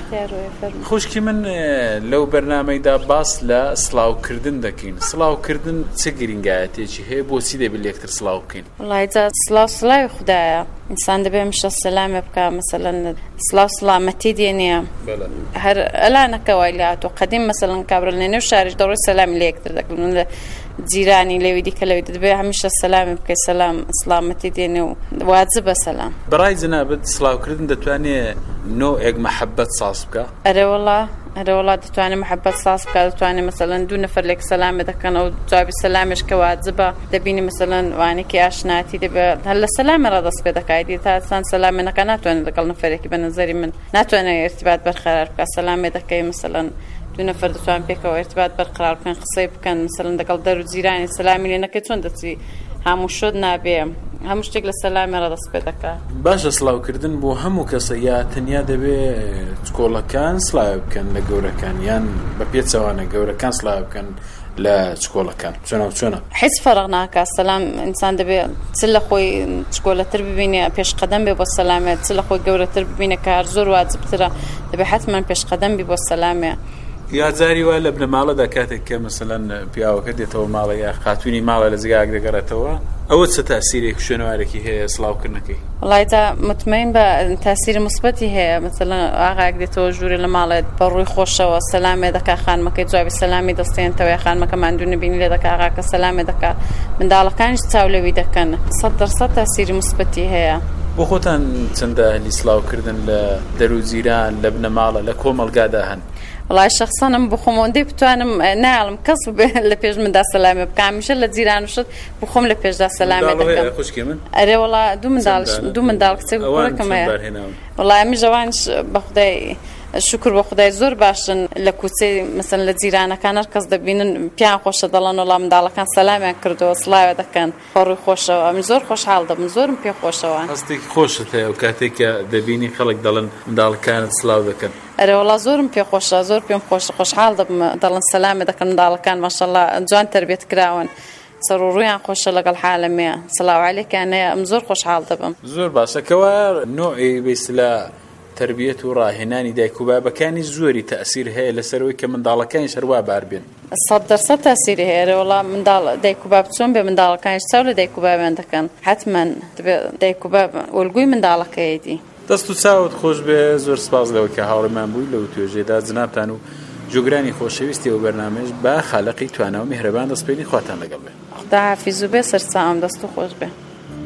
خوشکی من لەو بەرنامەیدا باس لە سڵاوکردن دەکەین. سڵاوکردن چه گرنگایەتێکی هەیە، بۆچی دەبێت لە یەکتر سڵاو بکەین؟ وڵای جا سڵاوی خودایە، ئینسان دەبێ مشە سەلامێ بکە، مەسەلەن سڵاو سڵامەتی دێنێ هەر ئەلانەکەوای لاتۆ قەدیم مەسەلەن کابرا لە نێو شاریش دەڕۆی سەلامی لە یەکتر دەکەن، لە جیرانی لەوی دیکە لەوی دەبێ هەمیشە سەلامی بکەی، سەلام سڵامەتی دێنێ و واجبە سەلام. بەڕای جەنابەت سڵاوکردن دەتوانێت نۆعێک مەحەبەت ساز بکە؟ ئەرێ وەڵا دەتوانێت مەحەبەت ساز بکە، دەتوانێت مەسەلەن دوو نەفەر لێک سەلامێ دەکەن و جوابی سەلامێش کە واجبە دەبینی مەسەلەن وانێکی ئاشناتی دەبێت هەر لە سەلامێ ڕادەست پێ دەکات، دی تا ئینسان سەلامێ نەکە ناتوانێت لەگەڵ نەفەرێکی بە نەزەری من ناتوانێت ئێرتیبات بەرقەرار بکە. سەلامێ دەکەی مەسەلەن دوو نەفەر دەتوان پێکەوە ئێرتیبات بەرقەرار بکەن، قسەی بکەن، مەسەلەن لەگەڵ دەر و جیرانی سەلامی لێ نەکەی چۆن دەچی هەموو شۆت نابێ، هەموو شتێک لە سەلامێ ڕادەست پێ دەکات. باشە سڵاوکردن بۆ هەموو کەسە یا تەنیا دەبێت چکۆڵەکان سڵاو بکەن لە گەورەکان یان بە پێچەوانە گەورەکان سڵاو بکەن لە چکۆڵەکان چۆنە؟ هیچ فەرق ناکات. سەلام ئینسان دەبێت چ لە خۆی چکۆلەتر ببینێ پێشقەدەم بێ بۆ سەلامێ، چ لە خۆی گەورەتر ببینێ کە هەر زۆر واجبترە دەبێت حتمما پێشقەدەم بی بۆ سەلامێ. یا جاری وای لە بنەماڵەدا کاتێک کە مەسەلەن پیاوەکە دێتەوە ماڵە یا خاتوونی ماڵە لە جگایەک دەگەڕێتەوە، ئەوە چه تاسیرێک شوێنەوارێکی هەیە سڵاوکردنەکەی؟ وڵای تا مطمئن بە تاسیری مثبەتی هەیە. مەسەلەن ئاغایەک دێتەوە ژوورێ لە ماڵێت بە ڕووی خۆشەوە سەلامێ دەکا، خانمەکەی جوابی سەلامی دەستێنێتەوە، خانمەکە ماندوو نبینی لێ دەکا، ئاغاکە سەلامێ دەکا، منداڵەکانیش چاولەوی دەکەن. 100% تاسیری مثبەتی هەیە. بۆ خۆتان چەندە هەلی سڵاوکردن لە دەر و جیران لە بنەماڵە لە کۆمەڵگادا هەن؟ وڵای شخصانم بخۆم ئەوەندەی بتوانم ناڵم کەس لە پێش مندا سەلامێ بکە، هەمیشە لە جیران وشت بخۆم لە پێشدا سەلامێ دەکەم. ئەرێ وڵا دوو منداڵ کچێک کوڕێکم هەیە. وڵای ئەمی جەوانش بە خودای شکر بە خودای زۆر باشن لە کوچەی مەسەن لە جیرانەکان هەر کەس دەبینن پیان خۆشە دەڵێن وڵا منداڵەکان سەلامیان کردەوە سڵاوێ دەکەن ڕووی خۆشەوە. ئەمی زۆر خۆشحاڵ دەبم، زۆرم پێ خۆشەوە. هەستێکی خۆشت هەیە و کاتێککە دەبینی خەڵک دەڵێن منداڵەکانت سڵاو دەکەن؟ ئەرێ وڵا زۆرم پێ خۆشە، زۆر پێم خۆشە، خۆشحاڵ دەبم دەڵێن سەلامێ دەکەن منداڵەکان ماشەڵڵا جوان تەربیەت کراون، سەر و ڕوویان خۆشە لەگەڵ حالەمێ سڵاو عەلەیکیان هەیە، ئەم زۆر خۆشحاڵ دەبم. زۆر باشە کەوا نۆعی بەیسلا تربیەت و ڕاهێنانی دایک و بابەکانی زۆری تەئسیر هەیە لەسەرەوەی کە منداڵەکانیش هەروە بار بێن. 100% تەئسیری هەیە. وڵا منداڵ دایک و باب چۆن بێ منداڵەکانیش چاو لە دایک و بابیان دەکەن، حتمما دایک و باب ئۆلگوی منداڵەکەیەتی. دەست و چاوت خۆش بێ. زۆر سپاس لەوە کە هاوڕێمان بووی لەو توێژێدا جنابتان و جوگرانی خۆشەویستی و بەرنامەیەش بە خالقی توانە و میهرەبان دەستپێنی خواتان لەگەڵ بێ. خدا حافیز و بێ، سەرچاوم دەست و خۆش بێ.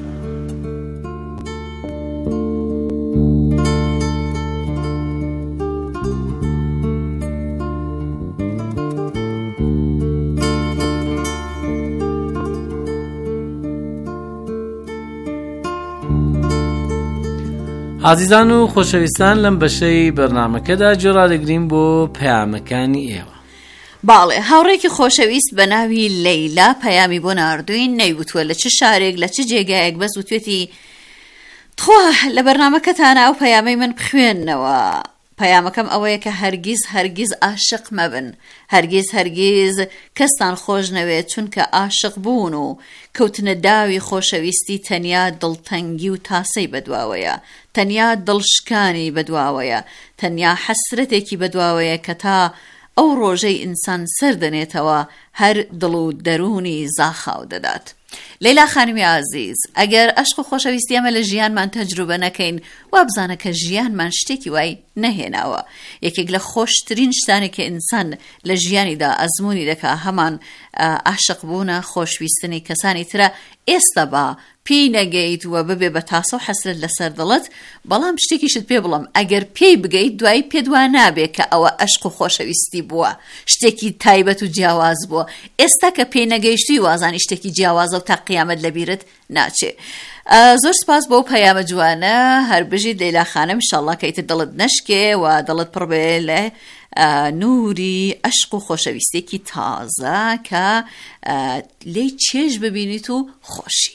عزیزان و خۆشەویستان لەم بەشەی بەرنامەکەدا جۆرا دەگرین بۆ پەیامەکانی ئێوە. باڵێ هاوڕێکی خۆشەویست بە ناوی لەیلا پەیامی بۆ ناردووین نەیوتووە لە چ شارێک لە چ جێگایەک بەس وتوێتی تخوا لە بەرنامەکەتانە ئەو پەیامەی من بخوێننەوە. پەیامەکەم ئەوەیە کە هەرگیز عاشق مەبن، هەرگیز کەستان خۆش نەوێت چونکە عاشق بوون و کەوتنە داوی خۆشەویستی تەنیا دڵتەنگی و تاسەی بەدواوەیە، تەنیا دڵشکانی بەدواوەیە، تەنیا حەسرەتێکی بەدواوەیە کە تا ئەو ڕۆژەی ئینسان سەردەنێتەوە هەر دڵ و دەرونی زاخاو دەدات. لەیلا خانمی عزیز، ئەگەر عشق و خۆشەویستی ئەمە لە ژیانمان تەجروبە نەکەین وابزانە کە ژیانمان شتێکی وای نەهێناوە. یەکێک لە خۆشترین شتانێک کە ئینسان لە ژیانیدا ئەزموونی دەکا هەمان عاشق بوونە، خۆشویستنی کەسانی ترە. ئێستا بە پێی نەگەیت و ببێ بە تاسە و حەسرت لەسەر دڵت، بەڵام شتێکیشت پێ بڵم ئەگەر پێی بگەیت دوای پێدوا نابێ کە ئەوە عشق و خۆشەویستی بووە، شتێکی تایبەت و جیاواز بووە. ئێستا کە پێی نەگەیشتی وازانی شتێکی جیاوازە و تا قیامەت لەبیرت ناچێ. زۆر سپاس بۆ پەیامە جوانە، هەر بژیت لەیلا خانم، ئینشاڵڵا کەیتر دڵت نەشکێ و دڵت پڕ بێ لە نوری عشق و خۆشەویستێکی تازە کە لێی چێژ ببینیت و خۆشی.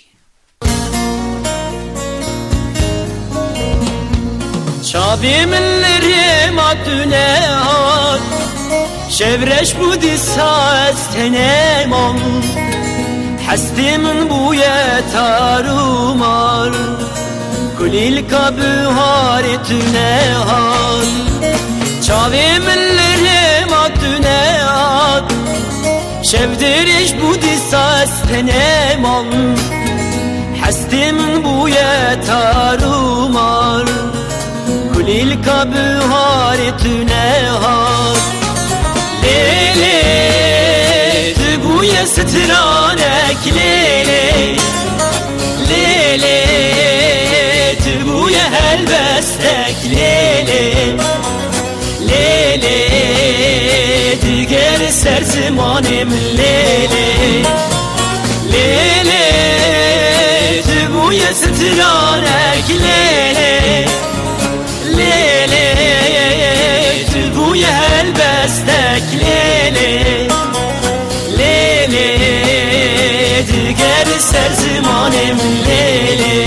چاوی من لریم آدونه هات شبرش بودی ساز تنمان حستی من بوی تارومار کلیل کابهاری تونه هات چاوی من لریم آدونه هات شبرش بودی ساز تنمان حستی من بوی تارومار کلیل کابهاری تونه هات لیلی تو بوی سترانک لیلی لیلی تو بوی هلبستک لیلی لیلی دیگر سر زمانم لیلی لیلی تو بوی سترانک لیلی لیلی تو بوی هلبستک لیلی لیلی دیگر سر زمانم لیلی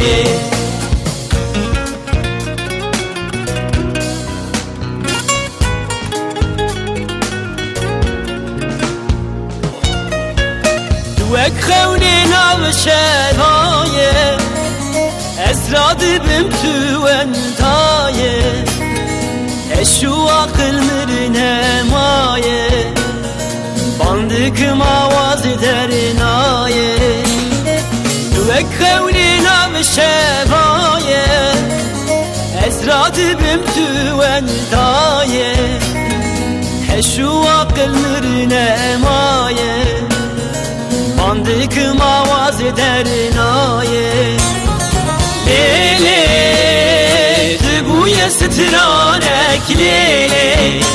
دوک خونی ناو شرهای ازراد بم تو انتایه اشو عقل مرنه مایه باندکم آواز درنایه دوک خونی ناو شرهای ازراد بم تو انتایه اشو عقل مرنه مایه باندکم آواز درنایه لیلی تو بوی سترانک لیلی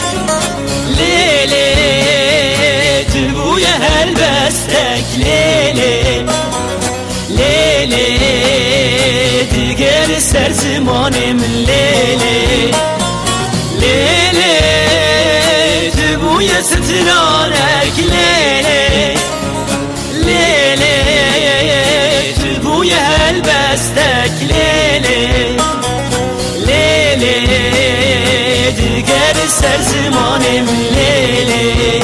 لیلی تو بوی هلبستک لیلی لیلی دیگر سر زمانم لیلی لیلی تو بوی سترانک لیلی لیلی تو بوی هلبستک لیلی لیلی دیگر سر زمانم لیلی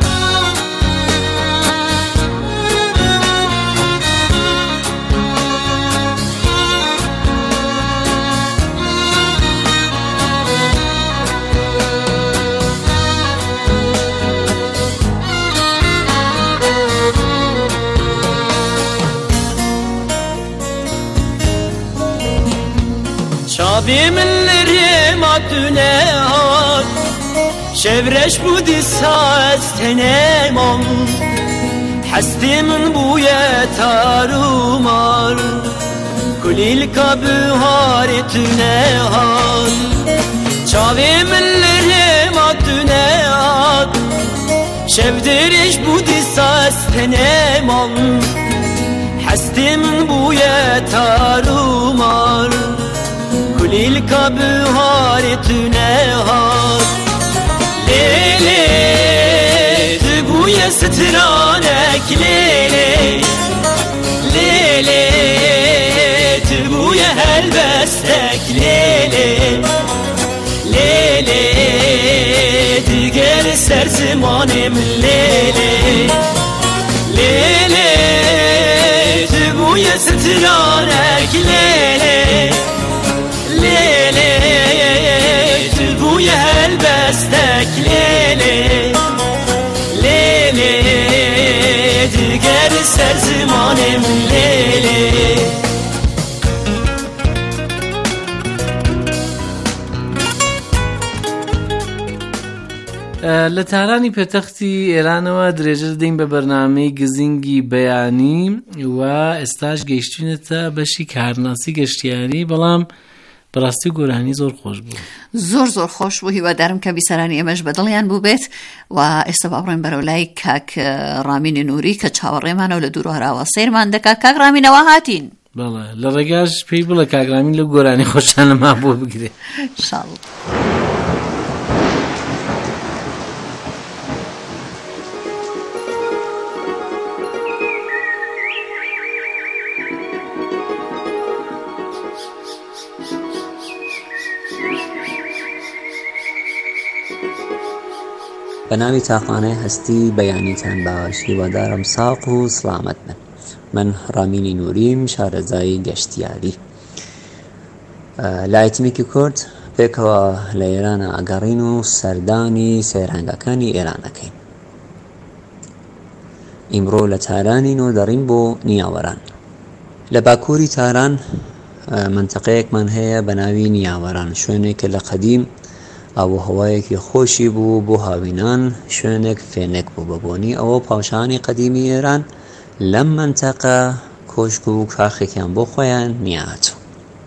چاوی من لریم آدونه هات شبرش بودی ساز تنمان حستی من بوی تارومار کلیل کابهاری تونه هات چاوی من لریم آدونه هات شبرش بودی ساز تنمان حستی من بوی تارومار کلیل کابهاری تونه هات لیلی تو بوی سترانک لیلی لیلی تو بوی هلبستک لیلی لیلی دیگر سر زمانم لیلی لیلی تو بوی سترانک لیلی لیلی تو بوی هلبستک لیلی لیلی دیگر سر زمانم لیلی لە تارانی پێتەختی ئێرانەوە درێژە دەین بە بەرنامەی گزینگی بەیانی و ئێستاش گەیشتوونەتە بەشی کارناسی گەشتیاری، بەڵام بەڕاستی و گۆرانی زۆر خۆش بوو، زۆر خۆش بوو. هیوادارم کە بیسەرانی ئێمەش بەدڵیان بوو بێت و ئێستا باڕێن بەرەو لای کاک ڕامین نووری کە چاوەڕێمانە و لە دوور و هەراوە سەیرمان دەکا. کاک ڕامینەوە هاتین؟ بەڵێ لە ڕێگاش پێی بڵێ کاک ڕامین لە گۆرانی خۆشانەما بۆ بگرێ. ئینشاڵڵا. بەناوی تاقانەی هەستی بەیانیتان باشی وەدارم ساق و سلامت بن. من ڕامینی نووریم، شارەزای گەشتیاری لە ئایتیمێکی کورد پێکەوە لە ئێرانە ئەگەڕین و سەردانی سەیرانگەکانی ئێرانەکەین. ئیمڕۆ لە تارانین و دەڕین بۆ نیاوەران. لە باکووری تاران منتەقەیەکمان هەیە بە ناوی نیاوەران، شوێنێکە لە قەدیم ئاوهەوایەکی خۆشی بوو بۆ هاوینان، شوێنێک فێنێک بوو بەبوونی ئەوە پاوشانی قەدیمی ئێران لەم منتەقە کۆشک و کاخێکیان بۆ خۆیان نیاهاتوو.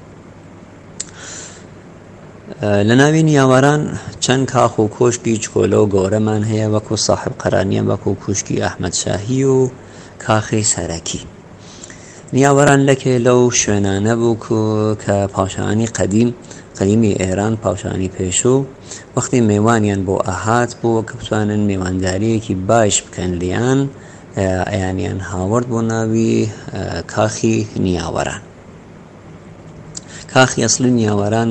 لە ناوی نیاوەران چەند کاخ و کۆشکی چکۆلە و گەورەمان هەیە، وەکو ساحب قەرانیان، وەکو کوشکی ئەحمەد شاهی و کاخی سەرەکی. نیاوەران لەکێ لەو شوێنانە بوو کە پاوشانی قەدیمی ئێران، پاوشانی پێشوو وەختی میوانیان بۆ ئاهات بوو کە بتوانن میوانداریەکی باش بکەن لیان، ئەیانیان هاوەرد بۆ ناوی کاخی نیاوەران. کاخی ئەسڵی نیاوەران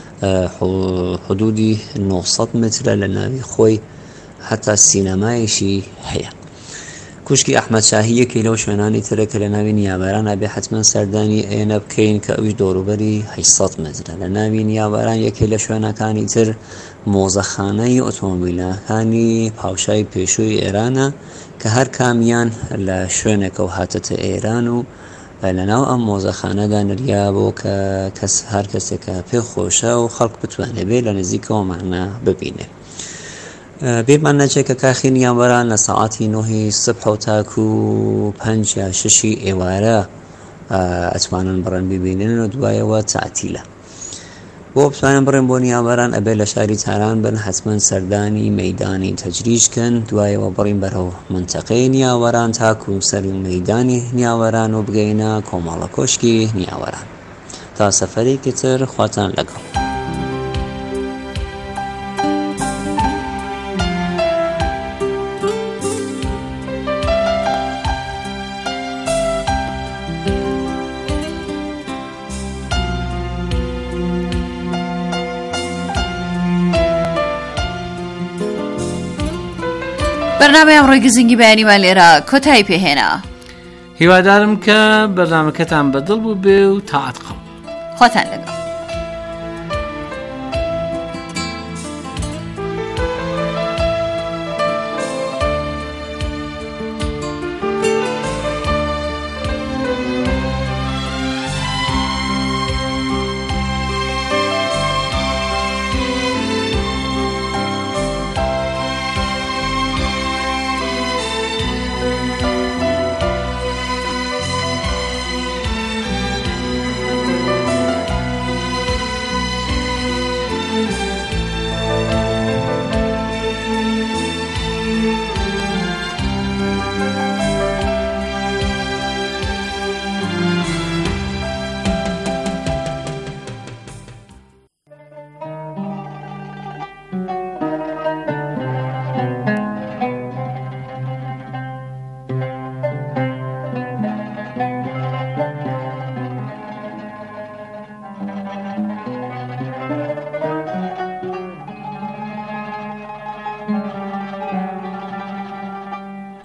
حدودی 900 مترە لە ناوی خۆی، هەتا سینەمایشی هەیە. کوشکی ئەحمەد شاهیەکی لەو شوێنانی ترە کە لە ناوی نیاوەران ئەبێ حتمما سەردانی ئێنە بکەین کە ئەویش دۆروبەری 800 مترە. لە ناوی نیاوەران یەکێ لە شوێنەکانی تر مۆزەخانەی ئۆتۆمۆبیلەکانی پاوشای پێشووی ئێرانە کە هەر کامیان لە شوێنێکە و هاتەتە ئێران و لەناو ئەم مۆزەخانەدا نریا بۆ کە هەر کەسێکە پێ خۆشە و خەڵک بتوانێت بێ لە نزیکەوەمانە ببینێ. بیرمان نەچێت کە کاخی نیاوەران لە ساعاتی 9 سبح و تاکو 5 یا 6 ئێوارە ئەتوانن بڕێن ببینن و دوایەوە تعتیلە. بۆ بتوانن بڕێن بۆ نیاوەران ئەبێ لە شاری تاران بن، حتمما سەردانی مەیدانی تەجریشکن، دوایەوە بڕین بەرەو منتەقەی نیاوەران تاکو سەر مەیدانی نیاوەران و بگەینە کۆمەڵە کۆشکی نیاوەران. تا سەفەرێکی تر خواتان لەگەڵ. بەرنامەی ئەمڕۆی گزینگی بەیانیمان لێرە کۆتایی پێهێنا. هیوادارم کە بەرنامەکەتان بەدڵ بوو بێ و تاعات قەڵ. خواتان لەگەڵ.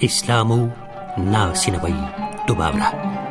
ئیسلام و ناسینەوەی دووباورە.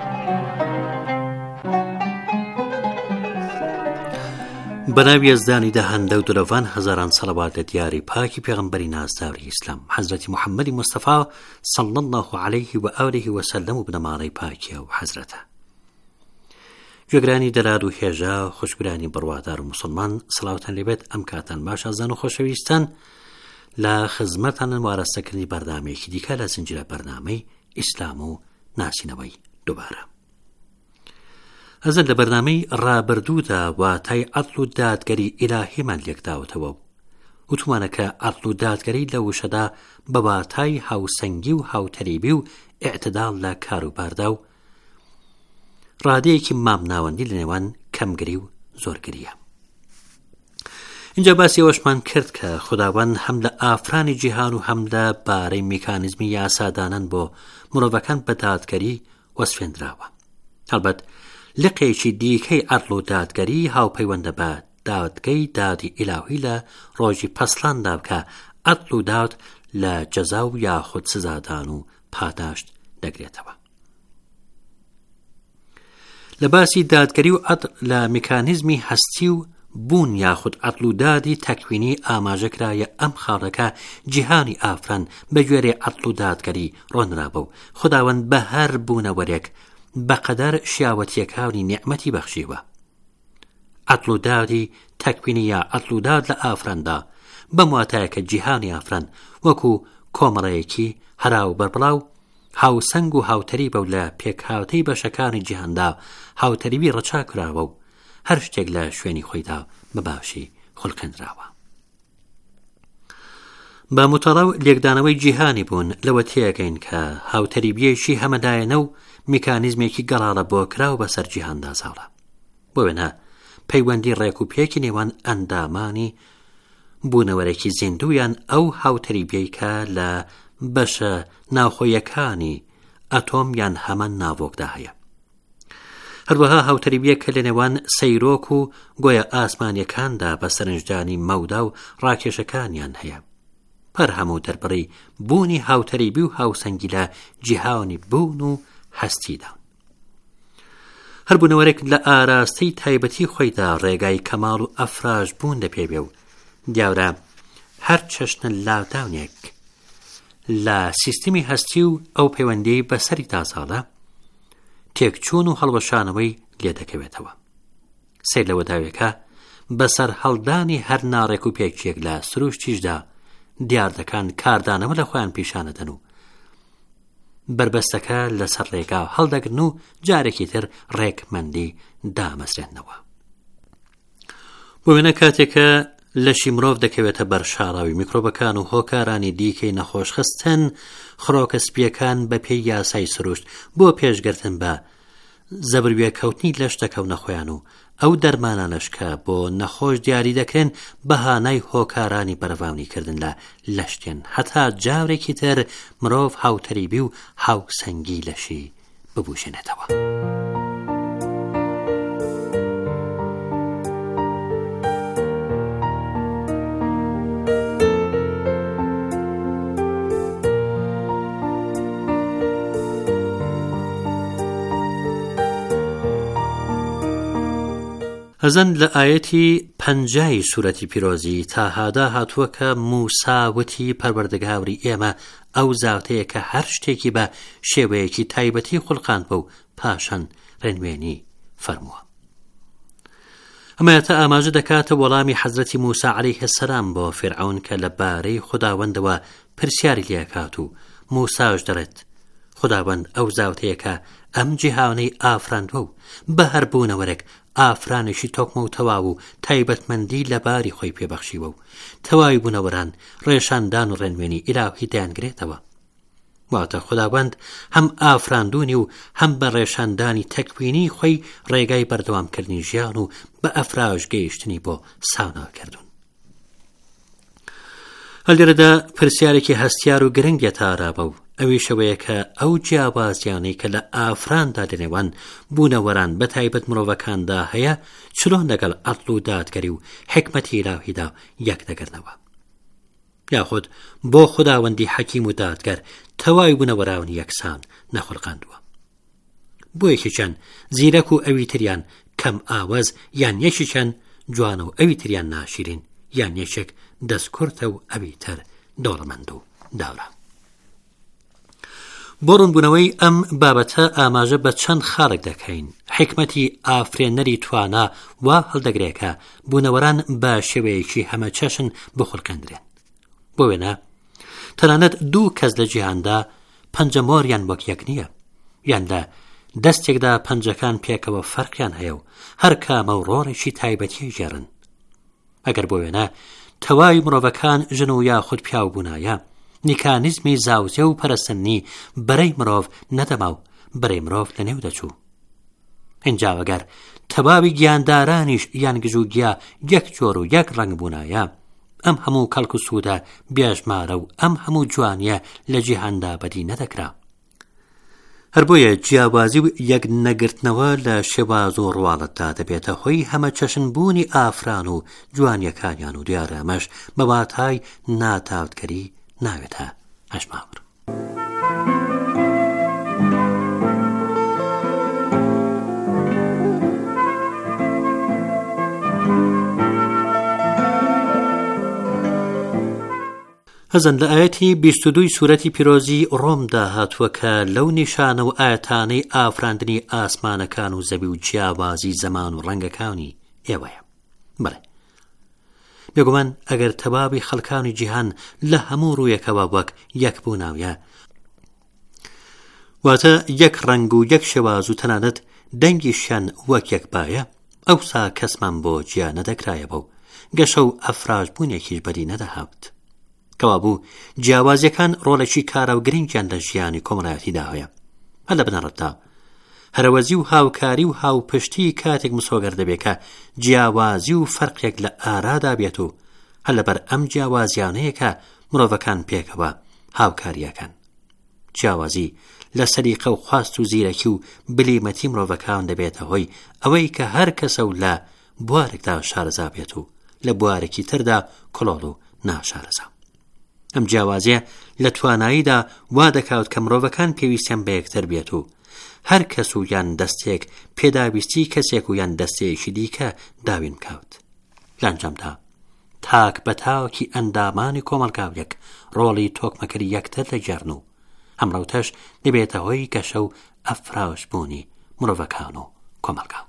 بەناوی یەزدانی دەهەندە و دولەڤان هەزاران سەڵەوات لە دیاری پاکی پێغەمبەری نازداری ئیسلام حەزرەتی محەممەدی مستەفا صلی الله عليه و آله وسلم و بنەماڵەی پاکیە و حەزرەتە. گوێگرانی دەراد و هێژا خوشگرانی بڕوادار و مسلمان سڵاوتان لێبێت. ئەم کاتان باش ئازان و خۆشەویستان لە خزمەتانن وارەستەکردنی بەردامەیەکی دیکە لە زنجیرە بەرنامەی ئیسلام و ناسینەوەی دووبارە. ئەزن لە بەرنامەی ڕابردوودا واتای عەدڵ و دادگەری ئیلاهیمان لێکداوەتەوە و وتمانەکە عەدڵ و دادگەری لە وشەدا بە واتای هاوسەنگی و هاوتەریبی و ئیعتدال لە کاروباردا و ڕادەیەکی مامناوەندی لە نێوان کەمگری و زۆرگریە. اینجا باسی ئەوەشمان کرد کە خوداوەند هەم لە ئافرانی جیهان و هەم لە بارەی میکانیزمی یاسادانان بۆ مرۆڤەکان بە دادگەری وەسفێنراوە. هەڵبەت لقێکی دیکەی عەدڵ و دادگەری هاوپەیوەندە بە دادگەی دادی ئیلاهی لە ڕۆژی پەسڵاندا بکە عەدڵ و داد لە جەزا و یاخود سزادان و پاداشت دەگرێتەوە. لە باسی دادگەری و عەدڵ لە میکانیزمی هەستی و بوون یاخود عەدڵ و دادی تەکوینی ئاماژەکرایە ئەم خاڵەکە جیهانی ئافران بە گوێرەی عەدڵ و دادگەری ڕۆنرابە و خوداوەند بە هەر بوونەوەرێک بەقەدەر شیاوەتیەکانی نیعمەتی بەخشیوە. عەدڵ و دادی تەکوینی یا عەدڵ و داد لە ئافراندا بەم واتایەکە جیهانی ئافران وەکو کۆمەڵەیەکی هەراو بەربڵاو هاوسەنگ و هاوتەری بەو لە پێکهاوتەی بەشەکانی جیهاندا هاوتەریبی ڕەچاکراوە و هەر شتێک لە شوێنی خۆیدا بەباشی خوڵقێنراوە. بە متەڵە و لێکدانەوەی جیهانی بوون لەوە تێگەین کە هاوتەریبیەشی هەمەدایەنە و میکانیزمێکی گەڵاڵە بۆ کراو بەسەر جیهاندا ساڵە. بۆ وێنە پەیوەندی ڕێک و پێکی نێوان ئەندامانی بوونەوەرێکی زیندویان ئەو هاوتەریبیەی کە لە بەشە ناوخۆیەکانی ئەتۆم یان هەمان ناوۆکدا هەیە. هەروەها هاوتەریبیە کە لە نێوان سەیرۆک و گۆیە ئاسمانیەکاندا بە سەرنجدانی مەودا و ڕاکێشەکانیان هەیە. پەر هەموو دەربڕی بوونی هاوتەریبی و هاوسەنگی لە جیهانی بوون و هەستیدا. هەر بوونەوەرێک لە ئاراستەی تایبەتی خۆیدا ڕێگای کەماڵ و ئەفراش بوون دەپێبێ و دیاورە هەر چەشنە لاوداونێک لە سیستمی هەستی و ئەو پەیوەندی بەسەری تاساڵە تێکچوون و هەڵوەشانەوەی لێ دەکەوێتەوە. سیر لەوە داوێکە بەسەر هەڵدانی هەر ناڕێک و پێکچێک لە سروشتیشدا دیاردەکان کاردانەوە لە خۆیان پیشانەدەن و بربەستەکە لەسەر ڕێگا هەڵدەگرن و جارێکی تر ڕێکمەندی دامەزرێنەوە. بۆ وێنە کاتێکە لەشی مرۆڤ دەکەوێتە بەر شاڕاوی میکرۆبەکان و هۆکارانی دیکەی نەخۆشخستن خڕۆکە سپیەکان بە پێی یاسای سروشت بۆ پێشگرتن بە زەبروێ کەوتنی لەش دەکەونە خۆیان و ئەو دەرمانانش کە بۆ نەخۆش دیاری دەکرێن بەهانای هۆکارانی بەرەڤاونیکردن لە لەشتێن هەتا جاورێکی تر مرۆڤ هاوتەریبی و هاوسەنگی لەشی ببوشێنێتەوە. ئەزەن لە ئاەتی 50 سوورەتی پیرۆزی تا هادا هاتووە کە موسا وتی پەروەردگاوری ئێمە ئەو زاوتەیە کە هەر شتێکی بە شێوەیەکی تایبەتی خوڵقاند بە و پاشان ڕێنوێنی فەرمووە. ئەمەیەتە ئاماژە دەکاتە وەڵامی حەزرەتی موسا عەلەیه السەلام بۆ فیرعەون کە لەبارەی خوداوەندەوە پرسیاری لێکات و موساش دەڵێت خوداوەند ئەو زاوتەیە کە ئەم جیهانەی ئافراندووە و بە هەر بوونەوەرێک ئافرانێکی تۆکمە و تەواو و تایبەتمەندی لەباری خۆی پێبەخشیوە و تەواوی بوونەوەران ڕێشاندان و ڕێنوێنی ئیلاهی دەیانگرێتەوە. واتە خوداوەند هەم ئافراندوونی و هەم بە ڕێشاندانی تەکوینی خۆی ڕێگای بەردەوامکردنی ژیان و بە ئەفراش گەیشتنی بۆ ساوناکردون. هەلێرەدا پرسیارێکی هەستیار و گرنگە تارابە و ئەوی شەوەیە کە ئەو جیاوازیانەی کە لە ئافراندا لەنێوان بوونەوەران بە تایبەت مرۆڤەکاندا هەیە چلۆن لەگەڵ عەدڵ و دادگەری و حکمەتی ئیلاهیدا یەک دەگرنەوە. یاخود بۆ خوداوەندی حەکیم و دادگەر تەواوی بوونەوەراونی یەکسان نەخولقاندووە. بۆ یەکێکیان زیرەک و ئەوی تریان کەم ئاوەز یان یەکێکیان جوانە و ئەوی تریان ناشیرین یان یەکێک دەستکورتە و ئەوی تر دەوڵەمەند و داورە. بۆ ڕوونبوونەوەی ئەم بابەتە ئاماژە بە چەند خاڵێک دەکەین. حکمەتی ئافرێنەری توانا وا هەڵدەگرێکە بوونەوەران بە شێوەیەکی هەمە چەشن بخولقێندرێن. بۆ وێنە تەنانەت دوو کەس لە جیهاندا پەنجەمۆریان وەک یەک نییە، یان لە دەستێکدا پەنجەکان پێکەوە فەرقیان هەیە و هەر کامە و ڕۆڕێکی تایبەتی ژێڕن. ئەگەر بۆ وێنە تەواوی مرۆڤەکان ژن و یاخود پیاو بوونایە، میکانیزمی زاوزێ و پەرەسەنی بەرەی مرۆڤ نەدەما و بەرەی مرۆڤ لە نێو دەچوو. ئینجاوەگەر تەواوی گیاندارانیش یان گژوگیا یەک جۆر و یەک ڕەنگ بوونایە، ئەم هەموو کەڵک و سوودە بێژمارە و ئەم هەموو جوانیە لە جیهاندا بەدی نەدەکرا. هەر بۆیە جیاوازی و یەک نەگرتنەوە لە شێواز و ڕواڵەتدا دەبێتە هۆی هەمە چەشنبوونی ئافران و جوانیەکانیان و دیارەمەش بە واتای ناتاوتکەری ناوێتە هەژماور. هەزن لە ئاەتی 22 سورەتی پیرۆزی ڕۆمدا هاتووە کە لەو نیشانە و ئاەتانەی ئافراندنی ئاسمانەکان و زەوی و جیاوازی زەمان و ڕەنگەکانی ئێوەیە. بەڵێ بێگومان ئەگەر تەواوی خەڵکانی جیهان لە هەموو ڕوویەکەوە وەک یەک بووناویە، واتە یەک ڕەنگ و یەک شێواز و تەنانەت دەنگیشیان وەک یەک بایە، ئەوسا کەسمان بۆ جیا نەدەکرایە بەو گەشە و ئەفراش بوونێکیش بەدی نەدەهات. کەوابوو جیاوازیەکان ڕۆڵێکی کارە و گرنگیان لە ژیانی کۆمەڵایەتیدا هەیە. هەر لە بنەڕەتدا هەرەوەزی و هاوکاری و هاوپشتی کاتێک مسۆگەر دەبێت کە جیاوازی و فەرقێک لە ئارادا بێت و هەر لەبەر ئەم جیاوازیانەیە کە مرۆڤەکان پێکەوە هاوکاریەکەن. جیاوازی لە سەلیقە و خواست و زیرەکی و بلیمەتی مرۆڤەکان دەبێتە هۆی ئەوەی کە هەر کەسە و لە بوارێکدا شارەزا بێت و لە بوارێکی تردا کۆڵۆڵ و ناشارەزا. ئەم جیاوازیە لە تواناییدا وا دەکات کە مرۆڤەکان پێویستیان بە یەکتر بێت و هەر کەس و یان دەستێک پێداویستی کەسێک و یان دەستەیەکی دیکە داوین بکات. لەنجەمدا تاک بە تاوەکی ئەندامانی کۆمەڵگاویەک ڕۆڵی تۆکمەکەری یەکتر دەگێڕن و ئەمڕۆتەش دەبێتە هۆی گەشە و ئەفراش بوونی مرۆڤەکان و کۆمەڵگاو.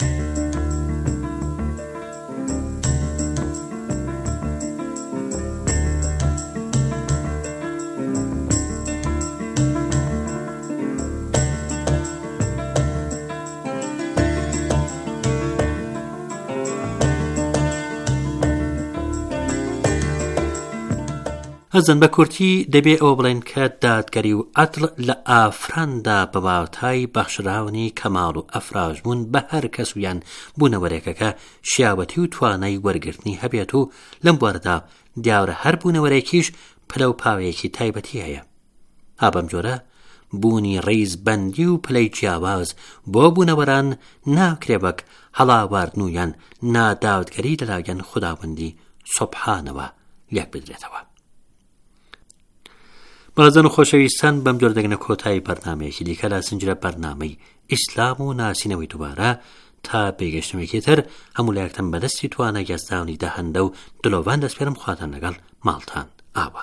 هەزن بە کورتی دەبێ ئەوە بڵێن کە دادگەری و عەدڵ لە ئافراندا بە باوتای بەخشراونی کەماڵ و ئەفراشبوون بە هەر کەس و یان بوونەوەرێکەکە شیاوەتی و توانای وەرگرتنی هەبێت و لەم بوارەدا دیاورە هەر بوونەوەرێکیش پلە و پاوەیەکی تایبەتی هەیە. ئابەم جۆرە بوونی ڕیز بەندی و پلەی جیاواز بۆ بوونەوەران ناکرێ بەک هەڵاواردن و یان ناداوتگەری لەلایەن خوداوەندی سوبحانەوە لێک بدرێتەوە. بەڵێزان و خۆشەویستان بەم جۆر دەگەنە کۆتایی بەرنامەیەکی دیکە لە سنجرە بەرنامەی ئیسلام و ناسینەوەی دووبارە تا پێگەشتنێکی تر هەموو لایەکتان بەدەستی توانە گەزداونی دەهەندە و دلۆڤان دەسپێرم خواتان لەگەڵ ماڵتان ئاوە.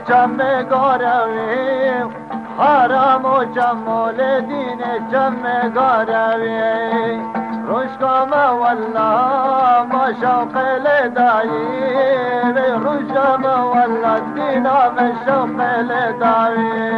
جمع گاروی حرم و جمال دین جمع گاروی روشکام والله ما شوق لدایی روشکام والله دینا به شوق لدایی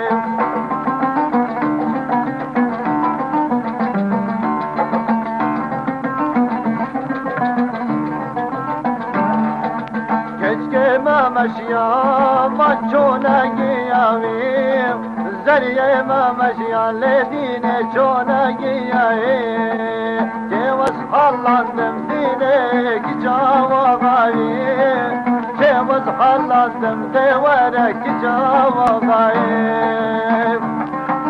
ما مشيا ما چونگی آویم زریه ما مشيا لدین چونگی آویم که وزحالندم دینه کی جواب آویم که وزحالندم دیواره کی جواب آویم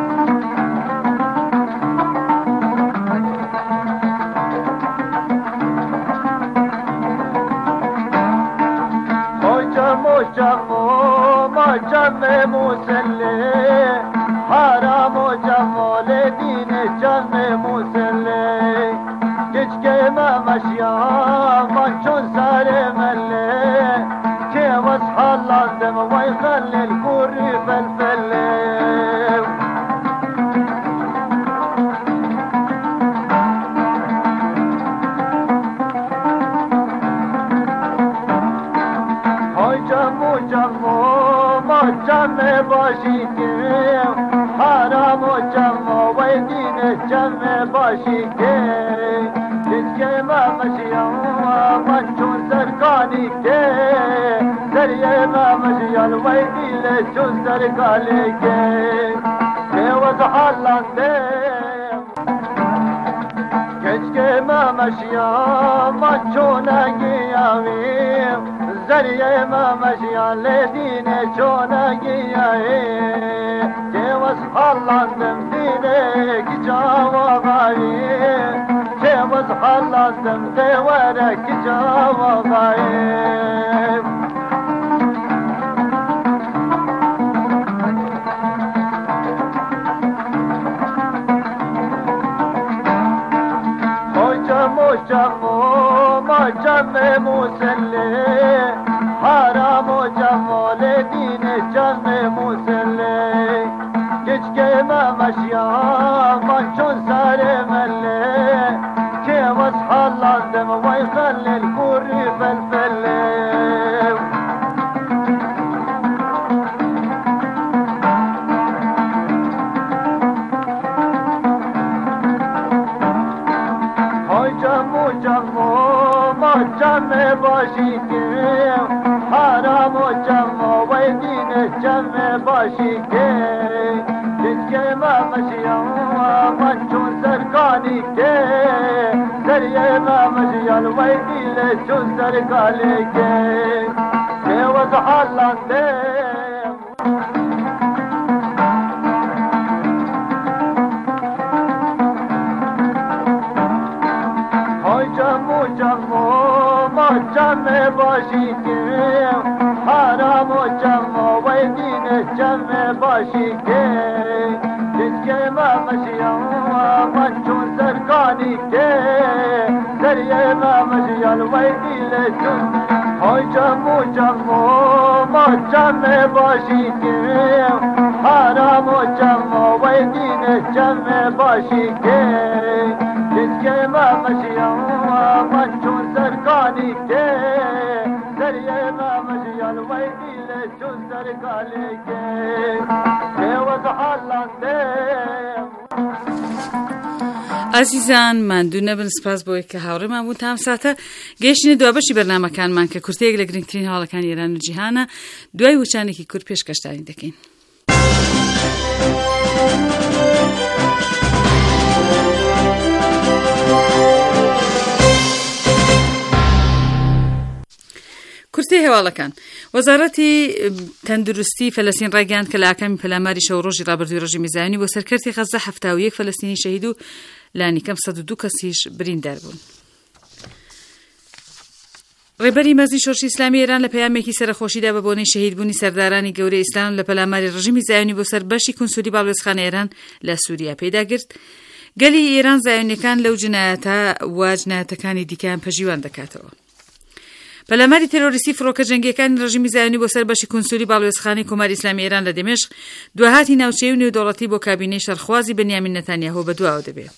جمو ما جمع مسلی حرام و جمال دین جمع مسلی کچکه ما مشیا من چون سر ملی که وزحالندم وی خلیل کوری فلفلی جمع باشی که حرام و جمع و دین جمع باشی که کسکه ما مشیان من چون سرکانی که سریع ما مشیان و دیل چون سرکانی که وزحالنده کسکه ما مشیان من چونگی آویم زریه ما مشیان لدین چونگی آیه که وزحالندم دینه کی جواب آیه که وزحالندم دیواره کی جواب آیه جمو ما جمع مسلی حرام و جمال دین جمع مسلی کچکه ما مشیا من چون سر ملی که وزحالندم وی خلیل کوری فلفلی جمع باشی که حرام و جمع و دین جمع باشی که کسکه ما مشیان من چون سرکانی که سریع ما مشیان و دیل چون سرکانی که وزحالنده جمع باشی که حرام و جمع و دین جمع باشی که کسکه ما مشیان من چون سرکانی که سریع ما مشیان و دیل چون جمع ما جمع باشی که حرام و جمع و دین جمع باشی که کسکه ما مشیان من چون سرکانی که سریع ما مشیان و دیل چون سرکانی که وزحالنده عزیزان من دوو نەبن سپاس بۆ کە هاوڕێمان بوون تام ساتە گەیشتنی دوابەشی بەرنامەکانمان کە کورتەیەک لە گرنگترین هەواڵەکانی ئێران و جیهانە دوای وچانێکی کورت پێشکەشتانی دەکەین. کورتی هێواڵەکان وەزارەتی تەندروستی فەلەستین ڕایگەیاند کە لە ئاکامی پەلاماری شەو ڕۆژی ڕابردووی ڕژیمی زایۆنی بۆ سەرکەرتی غەزە 71 فەلەستینی شەهید و لانیکەم 102 کەسیش بریندار بوون. ڕێبەری مەزنی شۆڕشی ئیسلامی ئێران لە پەیامێکی سەرخۆشیدا بە بۆنەی شەهیدبوونی سەردارانی گەورەی ئیسلام لە پەلاماری ڕژیمی زایۆنی بۆ سەر بەشی کونسولی باڵێزخانە ئێران لە سووریا پەیداگرت. گەلی ئێران زایۆنیەکان لەو جنایەتە و جنایەتەکانی دیکەیان پەژیوان دەکاتەوە. پەلاماری تێرۆریستی فڕۆکە جەنگیەکانی ڕژیمی زایۆنی بۆ سەر بەشی کونسولی باڵوێزخانەی کۆماری ئیسلامی ئێران لە دمشق دوهاتی ناوچەیی و نێودەوڵەتی بۆ کابینەی شەرخوازی بەنیامین نەتانیاهو بەدواوە دەبێت.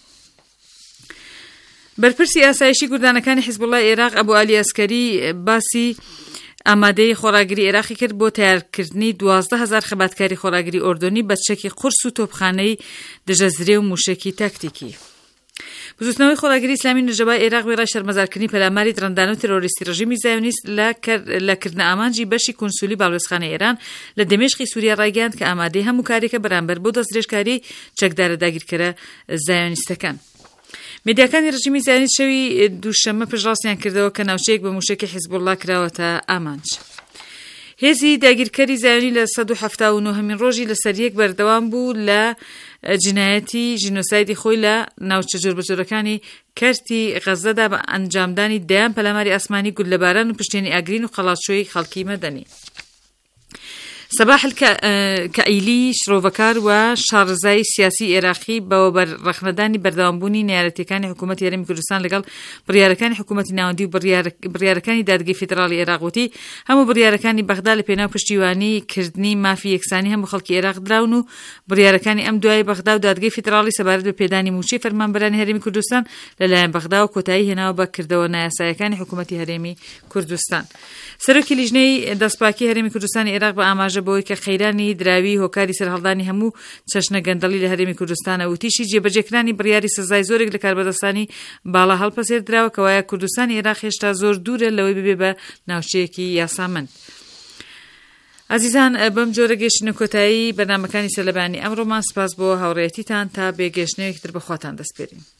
بەرپرسی ئاسایشی گوردانەکانی حیزبوڵای عێراق ئەبو عەلی ئەسکەری باسی ئامادەی خۆراگری عێراقی کرد بۆ تیارکردنی 12,000 خەباتکاری خۆراگری ئۆردۆنی بە چەکی قورس و تۆپخانەی دژەزرێ و موشێکی تاکتیکی. بزوتنەوەی خۆراگری ئیسلامی نەژەبای عێراق وێڕای شەرمەزارکردنی پەلاماری درەندان و تێرۆریستی ڕژیمی زایۆنیست لە کردنە ئامانجی بەشی کونسولی باڵوێزخانەی ئێران لە دمشقی سووریا ڕایگەیاند کە ئامادەی هەموو کارێکە بەرامبەر بۆ دەستدرێژکاری چەکدارە داگیرکەرە زایۆنیستەکان. میدیاکانی ڕژیمی زایۆنیست شەوی دووشەممە پشتڕاستیان کردەوە کە ناوچەیەک بە موشێکی حیزبوڵڵا کراوەتە ئامانج. هێزی داگیرکەری زایۆنی لە 179 ڕۆژی لەسەر یەک بەردەوام بوو لە جنایەتی ژینۆسایدی خۆی لە ناوچە جۆربەجۆرەکانی کەرتی غەزەدا بە ئەنجامدانی دەیان پەلاماری ئاسمانی گولەباران و پشتێنی ئاگرین و قەڵاتشۆی خەڵکی مەدەنی. سەباح کەئیلی شرۆڤەکار و شارەزای سیاسی عێراقی بەوە ڕەخنەدانی بەردەوامبوونی نێرەتیەکانی حکوومەتی هەرێمی کوردستان لەگەڵ بڕیارەکانی حکوومەتی ناوەندی و بڕیارەکانی دادگای فیدراڵی عێراق وتی هەموو بڕیارەکانی بەغدا لە پێناو پشتیوانی کردنی مافی یەکسانی هەموو خەڵکی عێراق دراون و بڕیارەکانی ئەم دوای بەغدا و دادگای فیدراڵی سەبارەت بە پێدانی موچەی فەرمانبەرانی هەرێمی کوردستان لەلایەن بەغدا و کۆتایی هێناوە بە کردەوە نایاساییەکانی حکوومەتی هەرێمی کوردستان. سەرۆکی لیژنەی دەستپاکی هەرێمی کوردستانی عێراق بە ئاماژە بۆی کە خەیرانی دراوی هۆکاری سەرهەڵدانی هەموو چەشنە گەندەڵی لە هەرێمی کوردستانە وتیشی جێبەجێکرانی بڕیاری سزای زۆرێک لە کاربەدەستانی باڵا هەڵپەسێر دراوە کە وایە کوردستانی عێراق هێشتا زۆر دوورە لەوەی ببێ بە ناوچەیەکی یاسامەند. عزیزان بەم جۆرە گەشتنە کۆتایی بەرنامەکانی سەلەبانی ئەمڕۆمان سپاس بۆ هاوڕێیەتیتان تا بێگەشتنەوەیەکتر بەخواتان دەسپێرین.